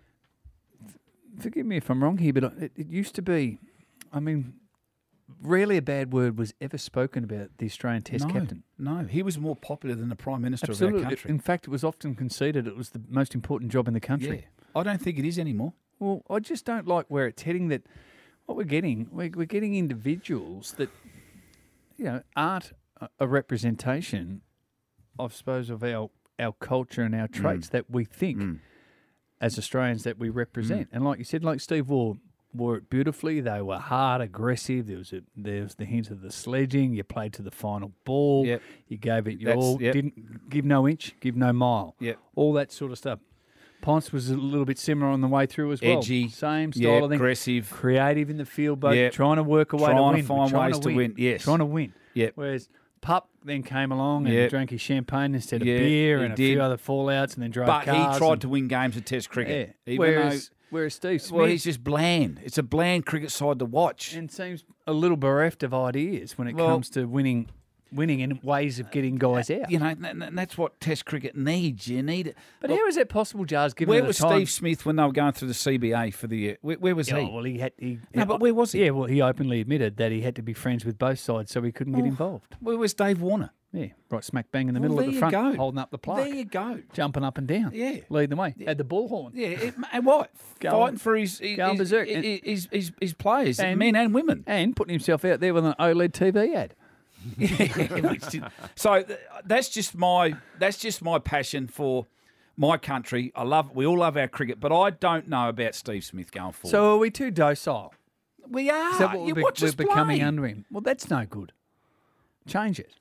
Speaker 2: f- forgive me if I'm wrong here, but it, it used to be, I mean, rarely a bad word was ever spoken about the Australian Test
Speaker 4: no,
Speaker 2: captain.
Speaker 4: No, he was more popular than the Prime Minister
Speaker 2: Absolutely.
Speaker 4: of our country.
Speaker 2: In fact, it was often conceded it was the most important job in the country.
Speaker 4: Yeah. I don't think it is anymore.
Speaker 2: Well, I just don't like where it's heading. That what we're getting, we're, we're getting individuals that, you know, aren't a, a representation, I suppose, of our, our culture and our traits that we think as Australians that we represent. And like you said, like Steve wore, wore it beautifully. They were hard, aggressive. There was a, there was the hint of the sledging. You played to the final ball.
Speaker 4: Yep.
Speaker 2: You gave it your
Speaker 4: That's-
Speaker 2: all.
Speaker 4: yep.
Speaker 2: Didn't give no inch, give no mile.
Speaker 4: Yep.
Speaker 2: All that sort of stuff. Ponce was a little bit similar on the way through as well.
Speaker 4: Edgy.
Speaker 2: Same style
Speaker 4: Yeah,
Speaker 2: of thing.
Speaker 4: aggressive.
Speaker 2: Creative in the field, but
Speaker 4: Yeah.
Speaker 2: trying to work a way
Speaker 4: Trying
Speaker 2: to
Speaker 4: to
Speaker 2: win.
Speaker 4: find
Speaker 2: We're trying
Speaker 4: ways to win, yes.
Speaker 2: Trying to win.
Speaker 4: Yep.
Speaker 2: Whereas Pup then came along and
Speaker 4: Yep.
Speaker 2: drank his champagne instead of
Speaker 4: Yeah,
Speaker 2: beer
Speaker 4: he
Speaker 2: and a
Speaker 4: did.
Speaker 2: few other fallouts and then drove
Speaker 4: But
Speaker 2: cars.
Speaker 4: he tried
Speaker 2: and-
Speaker 4: to win games of Test cricket.
Speaker 2: Yeah.
Speaker 4: Even
Speaker 2: Whereas,
Speaker 4: though,
Speaker 2: whereas Steve Smith
Speaker 4: well, he's just bland. It's a bland cricket side to watch.
Speaker 2: and seems a little bereft of ideas when it
Speaker 4: Well-
Speaker 2: comes to winning winning and ways of getting guys out.
Speaker 4: You know, and and that's what Test cricket needs. You need it.
Speaker 2: But
Speaker 4: Look,
Speaker 2: how is that possible, Jars, given
Speaker 4: where
Speaker 2: the
Speaker 4: was
Speaker 2: time?
Speaker 4: Steve Smith when they were going through the C B A for the year? Where, where was
Speaker 2: Yeah,
Speaker 4: he?
Speaker 2: well, he had. He,
Speaker 4: No, but where was he?
Speaker 2: Yeah, well, he openly admitted that he had to be friends with both sides, so he couldn't get
Speaker 4: Oh,
Speaker 2: involved.
Speaker 4: Where was Dave Warner?
Speaker 2: Yeah, right smack bang in the
Speaker 4: Well,
Speaker 2: middle at
Speaker 4: there
Speaker 2: the
Speaker 4: you
Speaker 2: front,
Speaker 4: go.
Speaker 2: holding up the plaque.
Speaker 4: There you go.
Speaker 2: Jumping up and down.
Speaker 4: Yeah.
Speaker 2: Leading the way. Had the bullhorn.
Speaker 4: Yeah, it, and what?
Speaker 2: Going-
Speaker 4: Fighting for his his,
Speaker 2: going
Speaker 4: his,
Speaker 2: berserk.
Speaker 4: his, his, his, his players,
Speaker 2: And-
Speaker 4: men and women.
Speaker 2: And putting himself out there with an OLED T V ad.
Speaker 4: So th- that's just my that's just my passion for my country. I love we all love our cricket, but I don't know about Steve Smith going forward.
Speaker 2: So are we too docile?
Speaker 4: we are.
Speaker 2: Is that what
Speaker 4: You
Speaker 2: we're, be-
Speaker 4: watch
Speaker 2: we're
Speaker 4: us
Speaker 2: becoming
Speaker 4: play.
Speaker 2: under him? Well, that's no good. Change it.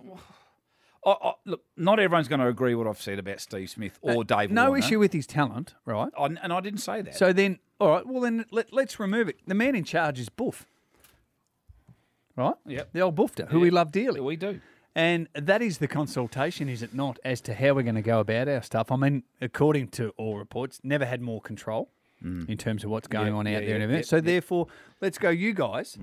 Speaker 4: I, I, look, not everyone's going to agree what I've said about Steve Smith or
Speaker 2: Uh,
Speaker 4: Dave.
Speaker 2: No
Speaker 4: Warner.
Speaker 2: issue with his talent, right?
Speaker 4: I, and I didn't say that.
Speaker 2: So then, all right, well then let, let's remove it. The man in charge is Buff. Right?
Speaker 4: Yep.
Speaker 2: The old Buffter, who
Speaker 4: Yeah.
Speaker 2: we love dearly.
Speaker 4: we do.
Speaker 2: And that is the consultation, is it not, as to how we're going to go about our stuff? I mean, according to all reports, never had more control in terms of what's going
Speaker 4: Yep,
Speaker 2: on out
Speaker 4: yeah,
Speaker 2: there
Speaker 4: yeah,
Speaker 2: and everything.
Speaker 4: yep,
Speaker 2: so
Speaker 4: yep.
Speaker 2: therefore, let's go, you guys,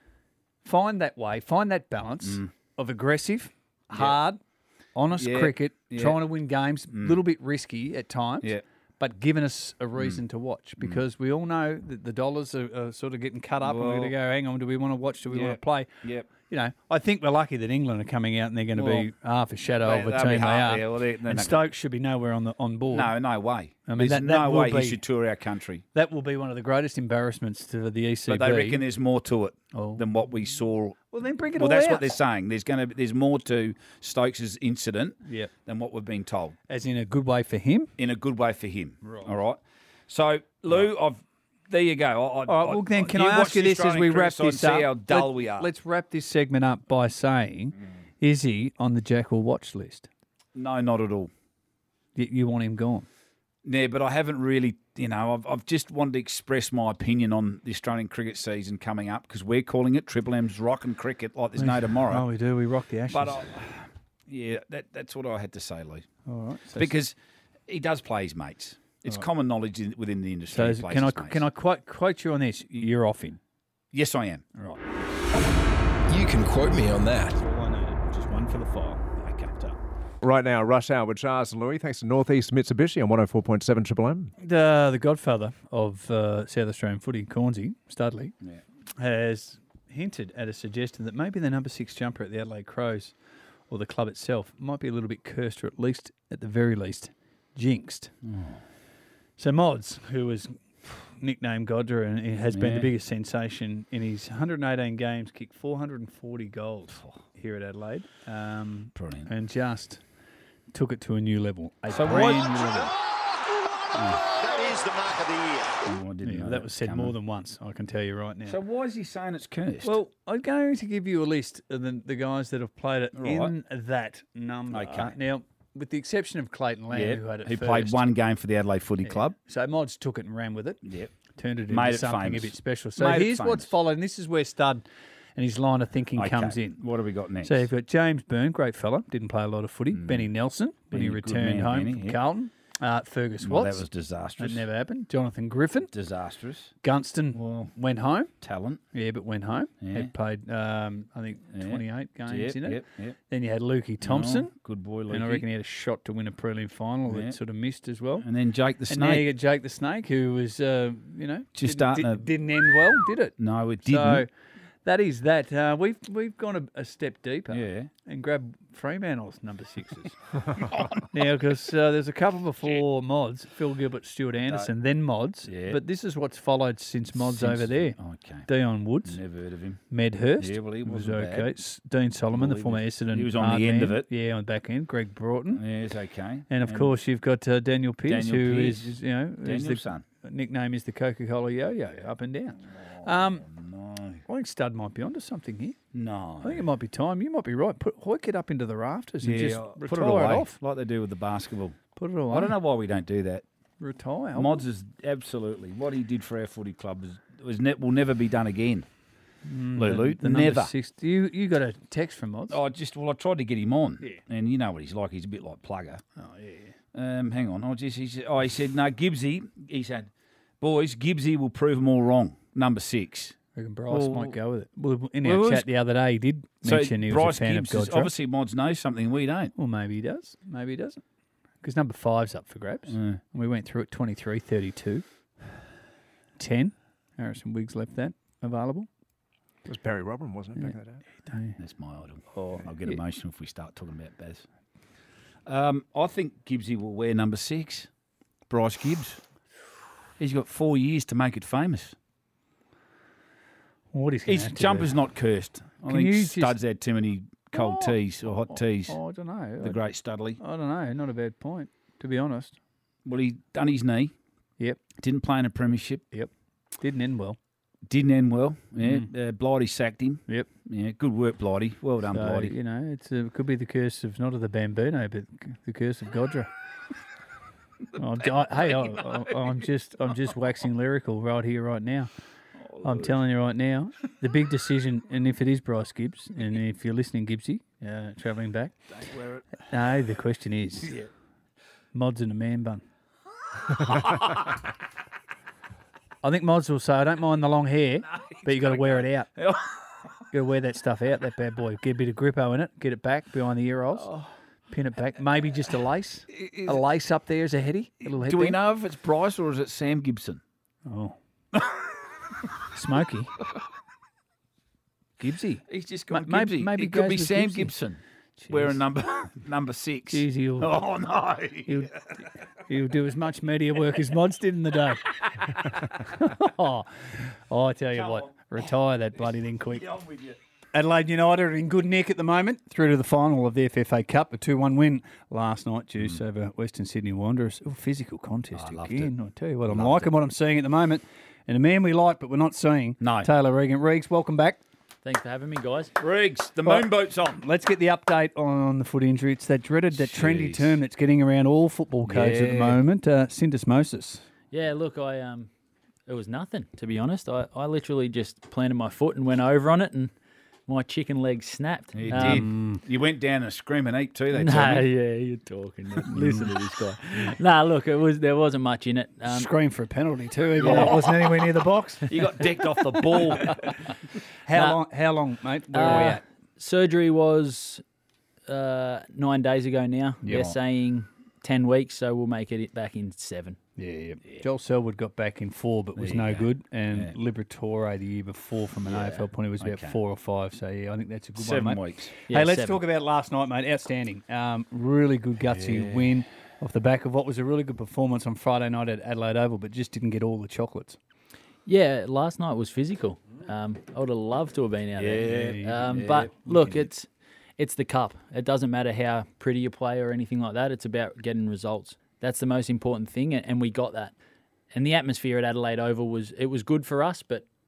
Speaker 2: find that way, find that balance of aggressive, hard, honest
Speaker 4: Yeah,
Speaker 2: cricket,
Speaker 4: yeah.
Speaker 2: trying to win games, a little bit risky at times.
Speaker 4: Yeah.
Speaker 2: But giving us a reason to watch, because we all know that the dollars are, are sort of getting cut up, and we're going to
Speaker 4: Well,
Speaker 2: go, hang on, do we want to watch, do we want
Speaker 4: Yep,
Speaker 2: to play?
Speaker 4: Yep.
Speaker 2: You know, I think we're lucky that England are coming out and they're going to be
Speaker 4: Well,
Speaker 2: half a shadow
Speaker 4: they-
Speaker 2: of a
Speaker 4: they'll
Speaker 2: team
Speaker 4: be
Speaker 2: they
Speaker 4: half-
Speaker 2: are.
Speaker 4: yeah, well, they- they're
Speaker 2: and
Speaker 4: not
Speaker 2: Stokes should be nowhere on the on board.
Speaker 4: No, no way.
Speaker 2: I mean,
Speaker 4: There's
Speaker 2: that- that
Speaker 4: no
Speaker 2: will
Speaker 4: way
Speaker 2: be-
Speaker 4: he should tour our country.
Speaker 2: That will be one of the greatest embarrassments to the E C B.
Speaker 4: But they reckon there's more to it
Speaker 2: Oh.
Speaker 4: than what we saw.
Speaker 2: Well, then bring it
Speaker 4: Well,
Speaker 2: all
Speaker 4: that's
Speaker 2: out.
Speaker 4: what they're saying. There's going to there's more to Stokes' incident
Speaker 2: Yep.
Speaker 4: than what we've been told.
Speaker 2: As in a good way for him.
Speaker 4: In a good way for him. Right. All right. So, Lou, I've there you go. I, I,
Speaker 2: All right, well, then, can I
Speaker 4: watch
Speaker 2: ask you
Speaker 4: the
Speaker 2: this as
Speaker 4: Australian
Speaker 2: we
Speaker 4: cricket
Speaker 2: wrap
Speaker 4: side
Speaker 2: this
Speaker 4: and
Speaker 2: up?
Speaker 4: See how dull
Speaker 2: Let-
Speaker 4: we are.
Speaker 2: Let's wrap this segment up by saying, is he on the Jackal watch list?
Speaker 4: No, not at all.
Speaker 2: You, you want him gone?
Speaker 4: Yeah, but I haven't really, you know, I've, I've just wanted to express my opinion on the Australian cricket season coming up because we're calling it Triple M's rockin' cricket like there's no tomorrow.
Speaker 2: Oh, we do. We rock the Ashes.
Speaker 4: But I, yeah, that, that's what I had to say, Lee.
Speaker 2: All right. So
Speaker 4: Because he does play his mates. It's
Speaker 2: All right.
Speaker 4: common knowledge in, within the industry.
Speaker 2: So
Speaker 4: he
Speaker 2: is-
Speaker 4: plays
Speaker 2: can I
Speaker 4: his mates.
Speaker 2: can I quote quote you on this? You're off him.
Speaker 4: Yes, I am.
Speaker 2: All right.
Speaker 1: You can quote me on that.
Speaker 2: That's all I needed. Just one for the file. Okay. So.
Speaker 3: Right now, Rush Hour with Charles and Louis, thanks to Northeast Mitsubishi on one oh four point seven Triple M.
Speaker 2: The the godfather of uh, South Australian footy, Cornsey Studley,
Speaker 4: Yeah.
Speaker 2: has hinted at a suggestion that maybe the number six jumper at the Adelaide Crows, or the club itself, might be a little bit cursed, or at least, at the very least, jinxed. So Mods, who was nicknamed Godra and he has been
Speaker 4: Yeah.
Speaker 2: the biggest sensation in his one hundred eighteen games, kicked four hundred forty goals here at Adelaide, um,
Speaker 4: Brilliant.
Speaker 2: and just took it to a new level. A
Speaker 4: So
Speaker 2: brand
Speaker 4: why-
Speaker 2: new level.
Speaker 15: That is the mark of the year.
Speaker 4: Oh, I didn't
Speaker 2: Yeah,
Speaker 4: know
Speaker 2: that was said
Speaker 4: coming.
Speaker 2: more than once, I can tell you right now.
Speaker 4: So why is he saying it's cursed?
Speaker 2: Well, I'm going to give you a list of the, the guys that have played it
Speaker 4: Right.
Speaker 2: in that number.
Speaker 4: Okay.
Speaker 2: Now, with the exception of Clayton Lamb,
Speaker 4: Yeah,
Speaker 2: who had it
Speaker 4: he
Speaker 2: first.
Speaker 4: played one game for the Adelaide Footy Club.
Speaker 2: So Mods took it and ran with it.
Speaker 4: Yep.
Speaker 2: Turned it
Speaker 4: Made
Speaker 2: into
Speaker 4: it
Speaker 2: something
Speaker 4: famous.
Speaker 2: a bit special. So
Speaker 4: Made it
Speaker 2: here's what's
Speaker 4: famous.
Speaker 2: followed, and this is where Stud and his line of thinking
Speaker 4: Okay,
Speaker 2: comes in.
Speaker 4: What have we got next?
Speaker 2: So you've got James Byrne, great fella, didn't play a lot of footy. Benny Nelson, when
Speaker 4: Benny,
Speaker 2: he
Speaker 4: good
Speaker 2: returned
Speaker 4: man,
Speaker 2: home
Speaker 4: Benny,
Speaker 2: from
Speaker 4: yeah.
Speaker 2: Carlton. Uh, Fergus
Speaker 4: Well,
Speaker 2: Watts.
Speaker 4: that was disastrous.
Speaker 2: That never happened. Jonathan Griffin.
Speaker 4: Disastrous.
Speaker 2: Gunston
Speaker 4: Well,
Speaker 2: went home.
Speaker 4: Talent.
Speaker 2: Yeah, but went home.
Speaker 4: Yeah.
Speaker 2: Had played, um, I think,
Speaker 4: Yeah.
Speaker 2: twenty-eight games
Speaker 4: Yep,
Speaker 2: in it.
Speaker 4: yep, yep.
Speaker 2: Then you had Lukey Thompson.
Speaker 4: Oh, good boy,
Speaker 2: And I
Speaker 4: Lukey.
Speaker 2: reckon he had a shot to win a prelim final
Speaker 4: Yeah.
Speaker 2: that sort of missed as well.
Speaker 4: And then Jake the
Speaker 2: And now you
Speaker 4: Snake.
Speaker 2: get Jake the Snake, who was, uh, you know,
Speaker 4: Just
Speaker 2: didn't,
Speaker 4: starting
Speaker 2: di-
Speaker 4: to-
Speaker 2: didn't end well, did it?
Speaker 4: No, it
Speaker 2: So
Speaker 4: didn't.
Speaker 2: that is that. Uh, we've we've gone a, a step deeper.
Speaker 4: Yeah.
Speaker 2: And grabbed Fremantle's number sixes. Now, because uh, there's a couple before Mods, Phil Gilbert, Stuart Anderson, then Mods.
Speaker 4: Yeah.
Speaker 2: But this is what's followed since Mods
Speaker 4: Since-
Speaker 2: over there.
Speaker 4: Okay.
Speaker 2: Dion Woods.
Speaker 4: Never heard of him.
Speaker 2: Medhurst.
Speaker 4: Yeah, well, he
Speaker 2: was
Speaker 4: wasn't
Speaker 2: okay.
Speaker 4: bad.
Speaker 2: S- Dean Solomon,
Speaker 4: Well,
Speaker 2: the
Speaker 4: he
Speaker 2: former
Speaker 4: was-
Speaker 2: Essendon.
Speaker 4: he was on the
Speaker 2: hard
Speaker 4: end of
Speaker 2: man.
Speaker 4: it.
Speaker 2: Yeah, on the back end. Greg Broughton.
Speaker 4: Yeah, it's okay.
Speaker 2: And of
Speaker 4: And-
Speaker 2: course, you've got uh, Daniel Pearce,
Speaker 4: Daniel
Speaker 2: who
Speaker 4: Pearce.
Speaker 2: is, is, you know, is
Speaker 4: Daniel's
Speaker 2: the
Speaker 4: son.
Speaker 2: nickname is the Coca-Cola Yo-Yo, up and down. Um,
Speaker 4: No.
Speaker 2: I think Stud might be onto something here.
Speaker 4: No.
Speaker 2: I think it might be time. You might be right. Put Hoyt up into the rafters and
Speaker 4: Yeah,
Speaker 2: just
Speaker 4: I'll
Speaker 2: retire
Speaker 4: put it away,
Speaker 2: off.
Speaker 4: like they do with the basketball.
Speaker 2: Put it away.
Speaker 4: I don't know why we don't do that.
Speaker 2: Retire.
Speaker 4: Mods is absolutely what he did for our footy club was, was ne- will never be done again.
Speaker 2: Mm,
Speaker 4: Lulu,
Speaker 2: the, the number
Speaker 4: never.
Speaker 2: Six, you you got a text from Mods?
Speaker 4: I just well, I tried to get him on,
Speaker 2: Yeah.
Speaker 4: and you know what he's like. He's a bit like Plugger.
Speaker 2: Oh yeah.
Speaker 4: Um, hang on. I just he said, oh, he said no, Gibbsy. He said, boys, Gibbsy will prove them all wrong. Number six.
Speaker 2: I reckon Bryce
Speaker 4: Well,
Speaker 2: might go with it. Well, in
Speaker 4: well,
Speaker 2: our
Speaker 4: it was-
Speaker 2: chat the other day, he did
Speaker 4: So
Speaker 2: mention he was
Speaker 4: Bryce
Speaker 2: a fan
Speaker 4: Gibbs
Speaker 2: of
Speaker 4: is,
Speaker 2: Godra.
Speaker 4: obviously Mods knows something we don't.
Speaker 2: Well, maybe he does. Maybe he doesn't. Because number five's up for grabs.
Speaker 4: Yeah.
Speaker 2: And we went through it twenty-three, thirty-two. ten. Harrison Wiggs left that available.
Speaker 3: It was Barry Robin, wasn't it? Back in the day?
Speaker 4: That's my idol. Oh, I'll get
Speaker 2: yeah.
Speaker 4: emotional if we start talking about Baz. Um, I think Gibbsy will wear number six. Bryce Gibbs. He's got four years to make it famous.
Speaker 2: What is
Speaker 4: His jumper's not cursed. I
Speaker 2: Can
Speaker 4: think
Speaker 2: you just-
Speaker 4: Stud's had too many cold
Speaker 2: Oh,
Speaker 4: teas or hot teas.
Speaker 2: Oh, I don't know.
Speaker 4: The
Speaker 2: I-
Speaker 4: great Studley.
Speaker 2: I don't know. Not a bad point, to be honest.
Speaker 4: Well, he done his knee.
Speaker 2: Yep.
Speaker 4: Didn't play in a premiership.
Speaker 2: Yep. Didn't end well.
Speaker 4: Didn't end well. Yeah. Uh, Blighty sacked him.
Speaker 2: Yep.
Speaker 4: Yeah. Good work, Blighty. Well done,
Speaker 2: So,
Speaker 4: Blighty.
Speaker 2: you know, it's a, it could be the curse of not of the Bambino, but c- the curse of Godra. I'm, I, hey, I, I, I'm just I'm just waxing lyrical right here, right now. I'm telling you right now, the big decision, and if it is Bryce Gibbs, and if you're listening, Gibbsy, uh, travelling back,
Speaker 4: Don't wear it.
Speaker 2: no, the question is,
Speaker 4: Yeah.
Speaker 2: Mods in a man bun. I think Mods will say, I don't mind the long hair, but you got to wear it out. You got to wear that stuff out, that bad boy. Get a bit of grippo in it, get it back behind the ear holes, pin it back. Maybe just a lace, a lace up there as a heady. A little
Speaker 4: Do we
Speaker 2: headband.
Speaker 4: know if it's Bryce or is it Sam Gibson?
Speaker 2: Oh, Smoky. Gibbsy.
Speaker 4: He's just
Speaker 2: Ma-
Speaker 4: got
Speaker 2: maybe-
Speaker 4: Gibbsy.
Speaker 2: maybe
Speaker 4: it could
Speaker 2: goes
Speaker 4: be
Speaker 2: with
Speaker 4: Sam
Speaker 2: Gibbsy.
Speaker 4: Gibson wearing number number six.
Speaker 2: Jeez, he'll,
Speaker 4: Oh no!
Speaker 2: he'll, he'll do as much media work as Mods did in the day. oh, oh, I tell you what, retire that bloody thing quick.
Speaker 4: I'm with you.
Speaker 2: Adelaide United are in good nick at the moment, through to the final of the F F A Cup, a two one win last night, Juice, over Western Sydney Wanderers. Oh, physical contest
Speaker 4: I loved
Speaker 2: again.
Speaker 4: it.
Speaker 2: I tell you what, I'm
Speaker 4: Loved
Speaker 2: liking what I'm seeing at the moment. And a man we like, but we're not seeing,
Speaker 4: No.
Speaker 2: Taylor Regan. Reegs, welcome back.
Speaker 16: Thanks for having me, guys.
Speaker 4: Riggs, the
Speaker 2: Well,
Speaker 4: moonboat's on.
Speaker 2: Let's get the update on the foot injury. It's that dreaded, that trendy
Speaker 4: Jeez.
Speaker 2: term that's getting around all football codes at the
Speaker 4: Yeah.
Speaker 2: moment, uh, syndesmosis.
Speaker 16: Yeah, look, I um, it was nothing, to be honest. I, I literally just planted my foot and went over on it, and my chicken leg snapped.
Speaker 4: You
Speaker 16: Um,
Speaker 4: did. You went down a screaming heap too. They
Speaker 16: No,
Speaker 4: told me.
Speaker 16: yeah, you're talking. Listen to this guy. Nah, look, it was there wasn't much in it. Um,
Speaker 2: Scream for a penalty too, even though it wasn't anywhere near the box.
Speaker 4: You got decked off the ball.
Speaker 2: How
Speaker 16: Nah.
Speaker 2: long? How long, mate? Where are we
Speaker 16: uh,
Speaker 2: at?
Speaker 16: surgery was uh, nine days ago now.
Speaker 2: Yeah.
Speaker 16: They're saying ten weeks, so we'll make it back in seven.
Speaker 2: Yeah, yeah. Joel Selwood got back in four, but was
Speaker 4: There you
Speaker 2: no
Speaker 4: go.
Speaker 2: good. And
Speaker 4: Yeah.
Speaker 2: Liberatore the year before from an A F L point, he was about
Speaker 4: Okay.
Speaker 2: four or five. So yeah, I think that's a good
Speaker 4: Seven
Speaker 2: one, mate.
Speaker 4: weeks.
Speaker 16: Yeah,
Speaker 2: hey, let's
Speaker 16: seven.
Speaker 2: talk about last night, mate. Outstanding. Um, really good gutsy
Speaker 4: Yeah.
Speaker 2: win off the back of what was a really good performance on Friday night at Adelaide Oval, but just didn't get all the chocolates.
Speaker 16: Yeah, last night was physical. Um, I would have loved to have been out there.
Speaker 4: Yeah,
Speaker 16: Um,
Speaker 4: yeah,
Speaker 16: but
Speaker 4: we
Speaker 16: look,
Speaker 4: can-
Speaker 16: it's it's the cup. It doesn't matter how pretty you play or anything like that. It's about getting results. That's the most important thing, and and we got that. And the atmosphere at Adelaide Oval was it was good for us, but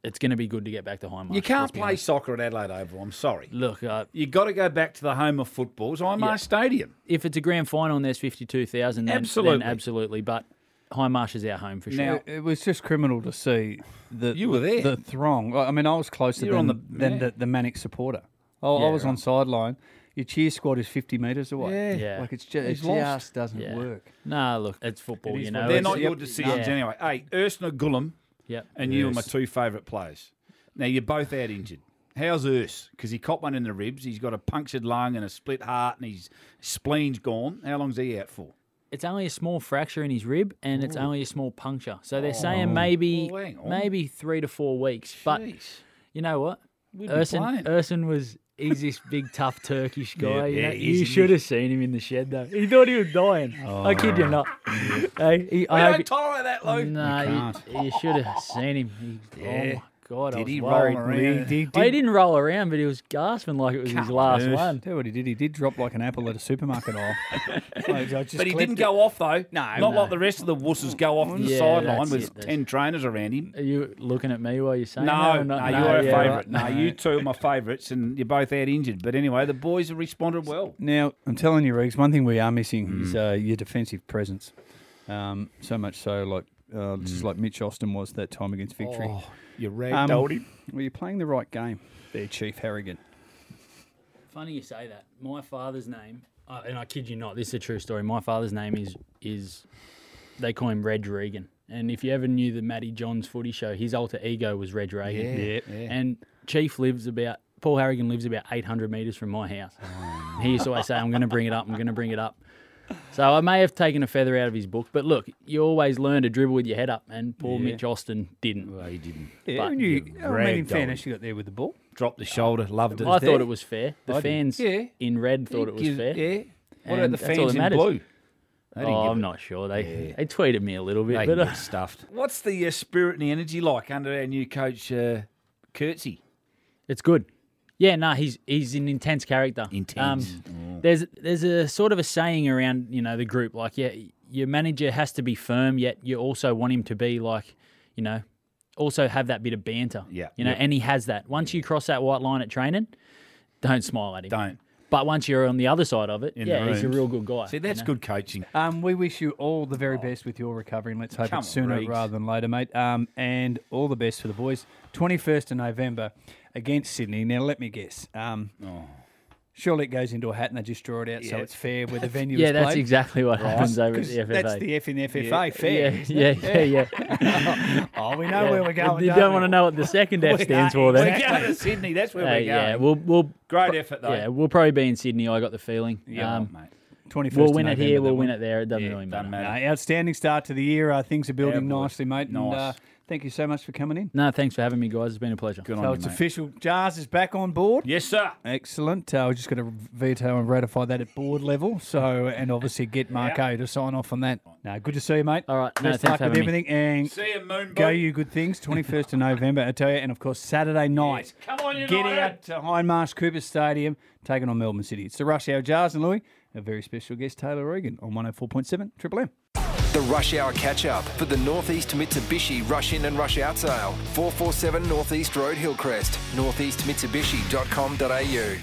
Speaker 16: it's going to be good to get back to Hindmarsh.
Speaker 4: You can't
Speaker 16: let's be
Speaker 4: play
Speaker 16: honest.
Speaker 4: soccer at Adelaide Oval. I'm sorry.
Speaker 16: Look, uh,
Speaker 4: you got to go back to the home of football, Hindmarsh
Speaker 16: Yeah.
Speaker 4: Stadium.
Speaker 16: if it's a grand final and there's fifty-two thousand, then
Speaker 4: Absolutely.
Speaker 16: then absolutely. But Hindmarsh is our home for sure.
Speaker 4: Now-
Speaker 2: It, it was just criminal to see the
Speaker 4: You were there.
Speaker 2: the throng. I mean, I was closer
Speaker 4: You were
Speaker 2: than,
Speaker 4: on the-
Speaker 2: than
Speaker 4: yeah.
Speaker 2: the, the Manic supporter. I, I
Speaker 16: Yeah,
Speaker 2: was on
Speaker 16: right.
Speaker 2: sideline. Your cheer squad is fifty metres away.
Speaker 4: Yeah.
Speaker 16: Yeah.
Speaker 2: Like it's just, it
Speaker 4: He's lost.
Speaker 2: just doesn't
Speaker 16: Yeah.
Speaker 2: work.
Speaker 16: No, look, it's football,
Speaker 2: It is
Speaker 16: you know.
Speaker 2: football.
Speaker 4: They're
Speaker 16: It's-
Speaker 4: not your
Speaker 2: Yep.
Speaker 4: decisions
Speaker 16: No.
Speaker 4: anyway. Hey, Ursula Gullum
Speaker 16: Yep.
Speaker 4: and you are my
Speaker 2: Yes.
Speaker 4: two favourite players. Now, you're both out injured. How's Urs? Because he copped one in the ribs. He's got a punctured lung and a split heart, and his spleen's gone. How long's he out for?
Speaker 16: It's only a small fracture in his rib, and it's only a small puncture. So they're saying maybe
Speaker 4: Oh, hang on.
Speaker 16: maybe three to four weeks. But
Speaker 4: Jeez.
Speaker 16: you know what?
Speaker 4: We'd be
Speaker 16: Urson,
Speaker 4: playing.
Speaker 16: Urson was he's this big tough Turkish guy.
Speaker 4: Yeah,
Speaker 16: you
Speaker 4: yeah,
Speaker 16: know?
Speaker 4: he is,
Speaker 16: you
Speaker 4: isn't
Speaker 16: should
Speaker 4: he?
Speaker 16: have seen him in the shed though. He thought he was dying. I kid you not. Hey, he,
Speaker 4: We
Speaker 16: I hope
Speaker 4: don't tolerate that, Lou.
Speaker 16: No, you, you should have seen him. He,
Speaker 4: Yeah.
Speaker 16: Oh my God, I
Speaker 4: Did
Speaker 16: was
Speaker 4: he roll
Speaker 16: worried.
Speaker 4: around?
Speaker 2: He, he,
Speaker 16: Oh, he
Speaker 2: did,
Speaker 16: didn't roll around, but he was gasping like it was his
Speaker 4: Come
Speaker 16: last
Speaker 4: on,
Speaker 16: one.
Speaker 2: tell you what he did. He did drop like an apple at a supermarket aisle. I- I just
Speaker 4: But he
Speaker 2: clipped
Speaker 4: didn't
Speaker 2: it.
Speaker 4: go off, though.
Speaker 2: No,
Speaker 4: Not
Speaker 16: no.
Speaker 4: like the rest of the wusses go off the
Speaker 16: Yeah,
Speaker 4: sideline
Speaker 16: that's
Speaker 4: with
Speaker 16: it. That's-
Speaker 4: ten trainers around him.
Speaker 16: Are you looking at me while you're saying
Speaker 4: No,
Speaker 16: that? or
Speaker 4: no,
Speaker 16: not?
Speaker 4: you're a
Speaker 16: yeah,
Speaker 4: favourite.
Speaker 16: right.
Speaker 4: No, you two are my favourites, and you're both out injured. But anyway, the boys have responded well.
Speaker 2: Now, I'm telling you, Riggs, one thing we are missing
Speaker 4: Mm.
Speaker 2: is uh, your defensive presence. Um, so much so, like uh, just like Mitch Austin was that time against Victory.
Speaker 4: Mm. Oh, you
Speaker 2: Um,
Speaker 4: ragdolled him.
Speaker 2: Well, you're playing the right game there, Chief Harrigan.
Speaker 16: Funny you say that. My father's name, uh, and I kid you not, this is a true story. My father's name is is they call him Reg Regan. And if you ever knew the Matty Johns footy show, his alter ego was Reg Regan.
Speaker 4: Yeah, yeah.
Speaker 16: And Chief lives about Paul Harrigan lives about eight hundred metres from my house.
Speaker 4: Oh,
Speaker 16: He used to always say, "I'm going to bring it up. I'm going to bring it up." So I may have taken a feather out of his book, but look, you always learn to dribble with your head up, and Paul
Speaker 2: Yeah.
Speaker 16: Mitch Austin didn't.
Speaker 4: Well, he didn't.
Speaker 2: Yeah,
Speaker 16: But
Speaker 2: and you,
Speaker 4: you
Speaker 2: I mean, in
Speaker 4: ragdolled
Speaker 2: fairness,
Speaker 4: him.
Speaker 2: you got there with the ball.
Speaker 4: Dropped the shoulder, loved it.
Speaker 16: I
Speaker 2: there.
Speaker 16: thought it was fair. The
Speaker 2: I did.
Speaker 16: fans
Speaker 4: Yeah.
Speaker 16: in red thought it was
Speaker 4: Give-
Speaker 16: fair.
Speaker 4: Yeah. What
Speaker 16: And
Speaker 4: about the
Speaker 16: that's all
Speaker 4: fans
Speaker 16: that
Speaker 4: in
Speaker 16: matters.
Speaker 4: blue? They didn't
Speaker 16: Oh,
Speaker 4: give
Speaker 16: I'm
Speaker 4: it.
Speaker 16: not sure. They
Speaker 4: Yeah.
Speaker 16: they tweeted me a little bit,
Speaker 4: They
Speaker 16: but
Speaker 4: can
Speaker 16: uh,
Speaker 4: get stuffed. What's the uh, spirit and the energy like under our new coach, uh, Kurtzy?
Speaker 16: it's good. Yeah, no, he's he's an intense character.
Speaker 4: Intense.
Speaker 16: Um, There's there's a sort of a saying around you know the group like yeah, your manager has to be firm, yet you also want him to be like you know also have that bit of banter.
Speaker 4: Yeah,
Speaker 16: you know,
Speaker 4: yeah.
Speaker 16: and he has that. Once you cross that white line at training, don't smile at him.
Speaker 4: Don't.
Speaker 16: But once you're on the other side of it,
Speaker 4: In
Speaker 16: yeah,
Speaker 4: the
Speaker 16: he's a
Speaker 4: rooms.
Speaker 16: real good guy.
Speaker 4: See, that's
Speaker 16: you know?
Speaker 4: good coaching.
Speaker 2: Um, we wish you all the very best with your recovery, and let's hope
Speaker 4: Come
Speaker 2: it's
Speaker 4: on,
Speaker 2: sooner
Speaker 4: Riggs.
Speaker 2: rather than later, mate. Um, and all the best for the boys. twenty-first of November against Sydney. Now, let me guess. Um,
Speaker 4: Oh.
Speaker 2: Surely it goes into a hat and they just draw it out so
Speaker 4: Yeah.
Speaker 2: it's fair where the venue
Speaker 16: Yeah,
Speaker 2: is
Speaker 16: that's
Speaker 2: played.
Speaker 16: exactly what happens over at
Speaker 2: 'Cause
Speaker 16: the F F A.
Speaker 2: That's the F in the F F A,
Speaker 4: Yeah.
Speaker 2: fair.
Speaker 16: Yeah,
Speaker 2: isn't
Speaker 16: yeah,
Speaker 2: it?
Speaker 16: yeah, yeah.
Speaker 2: Oh, we know where we're going.
Speaker 16: You
Speaker 2: don't
Speaker 16: don't
Speaker 2: we?
Speaker 16: want to know what the second F
Speaker 2: We
Speaker 16: stands
Speaker 2: are
Speaker 16: for then.
Speaker 4: We're going to Sydney. That's where
Speaker 16: Uh,
Speaker 4: we're going.
Speaker 16: yeah, we'll we'll
Speaker 4: Great effort, though.
Speaker 16: yeah we'll probably be in Sydney. I got the feeling.
Speaker 2: Yeah,
Speaker 16: um,
Speaker 4: mate.
Speaker 2: twenty-first
Speaker 16: we'll
Speaker 2: of
Speaker 16: win it
Speaker 2: November,
Speaker 16: here.
Speaker 2: that
Speaker 16: We'll win
Speaker 2: one.
Speaker 16: it there. It doesn't
Speaker 4: Yeah,
Speaker 16: really
Speaker 4: doesn't
Speaker 16: matter.
Speaker 4: matter.
Speaker 2: No, outstanding start to the year. Uh, things are building
Speaker 4: boys.
Speaker 2: nicely, mate. And,
Speaker 4: Nice.
Speaker 2: uh, thank you so much for coming in.
Speaker 16: No, thanks for having me, guys. It's been a pleasure.
Speaker 4: Good
Speaker 2: So
Speaker 4: on
Speaker 2: it's
Speaker 4: you, mate.
Speaker 2: official. Jars is back on board.
Speaker 4: Yes, sir.
Speaker 2: Excellent. Uh, we're just going to veto and ratify that at board level. So, and obviously get Marco to sign off on that. No, good to see you, mate.
Speaker 16: All right. No,
Speaker 2: Best
Speaker 16: thanks
Speaker 2: luck
Speaker 16: for
Speaker 2: with
Speaker 16: having me.
Speaker 2: everything. And
Speaker 4: See you, Moonboy.
Speaker 2: go you good things. twenty-first of November, I tell you. And of course, Saturday night.
Speaker 4: Come on, United.
Speaker 2: Get out to Hindmarsh Cooper Stadium, taking on Melbourne City. It's the Rush Hour. Jars and Louis, a very special guest, Taylor Regan, on one oh four point seven Triple M.
Speaker 1: The Rush Hour catch-up for the Northeast Mitsubishi Rush In and Rush Out sale. four forty-seven Northeast Road, Hillcrest. northeast mitsubishi dot com dot a u.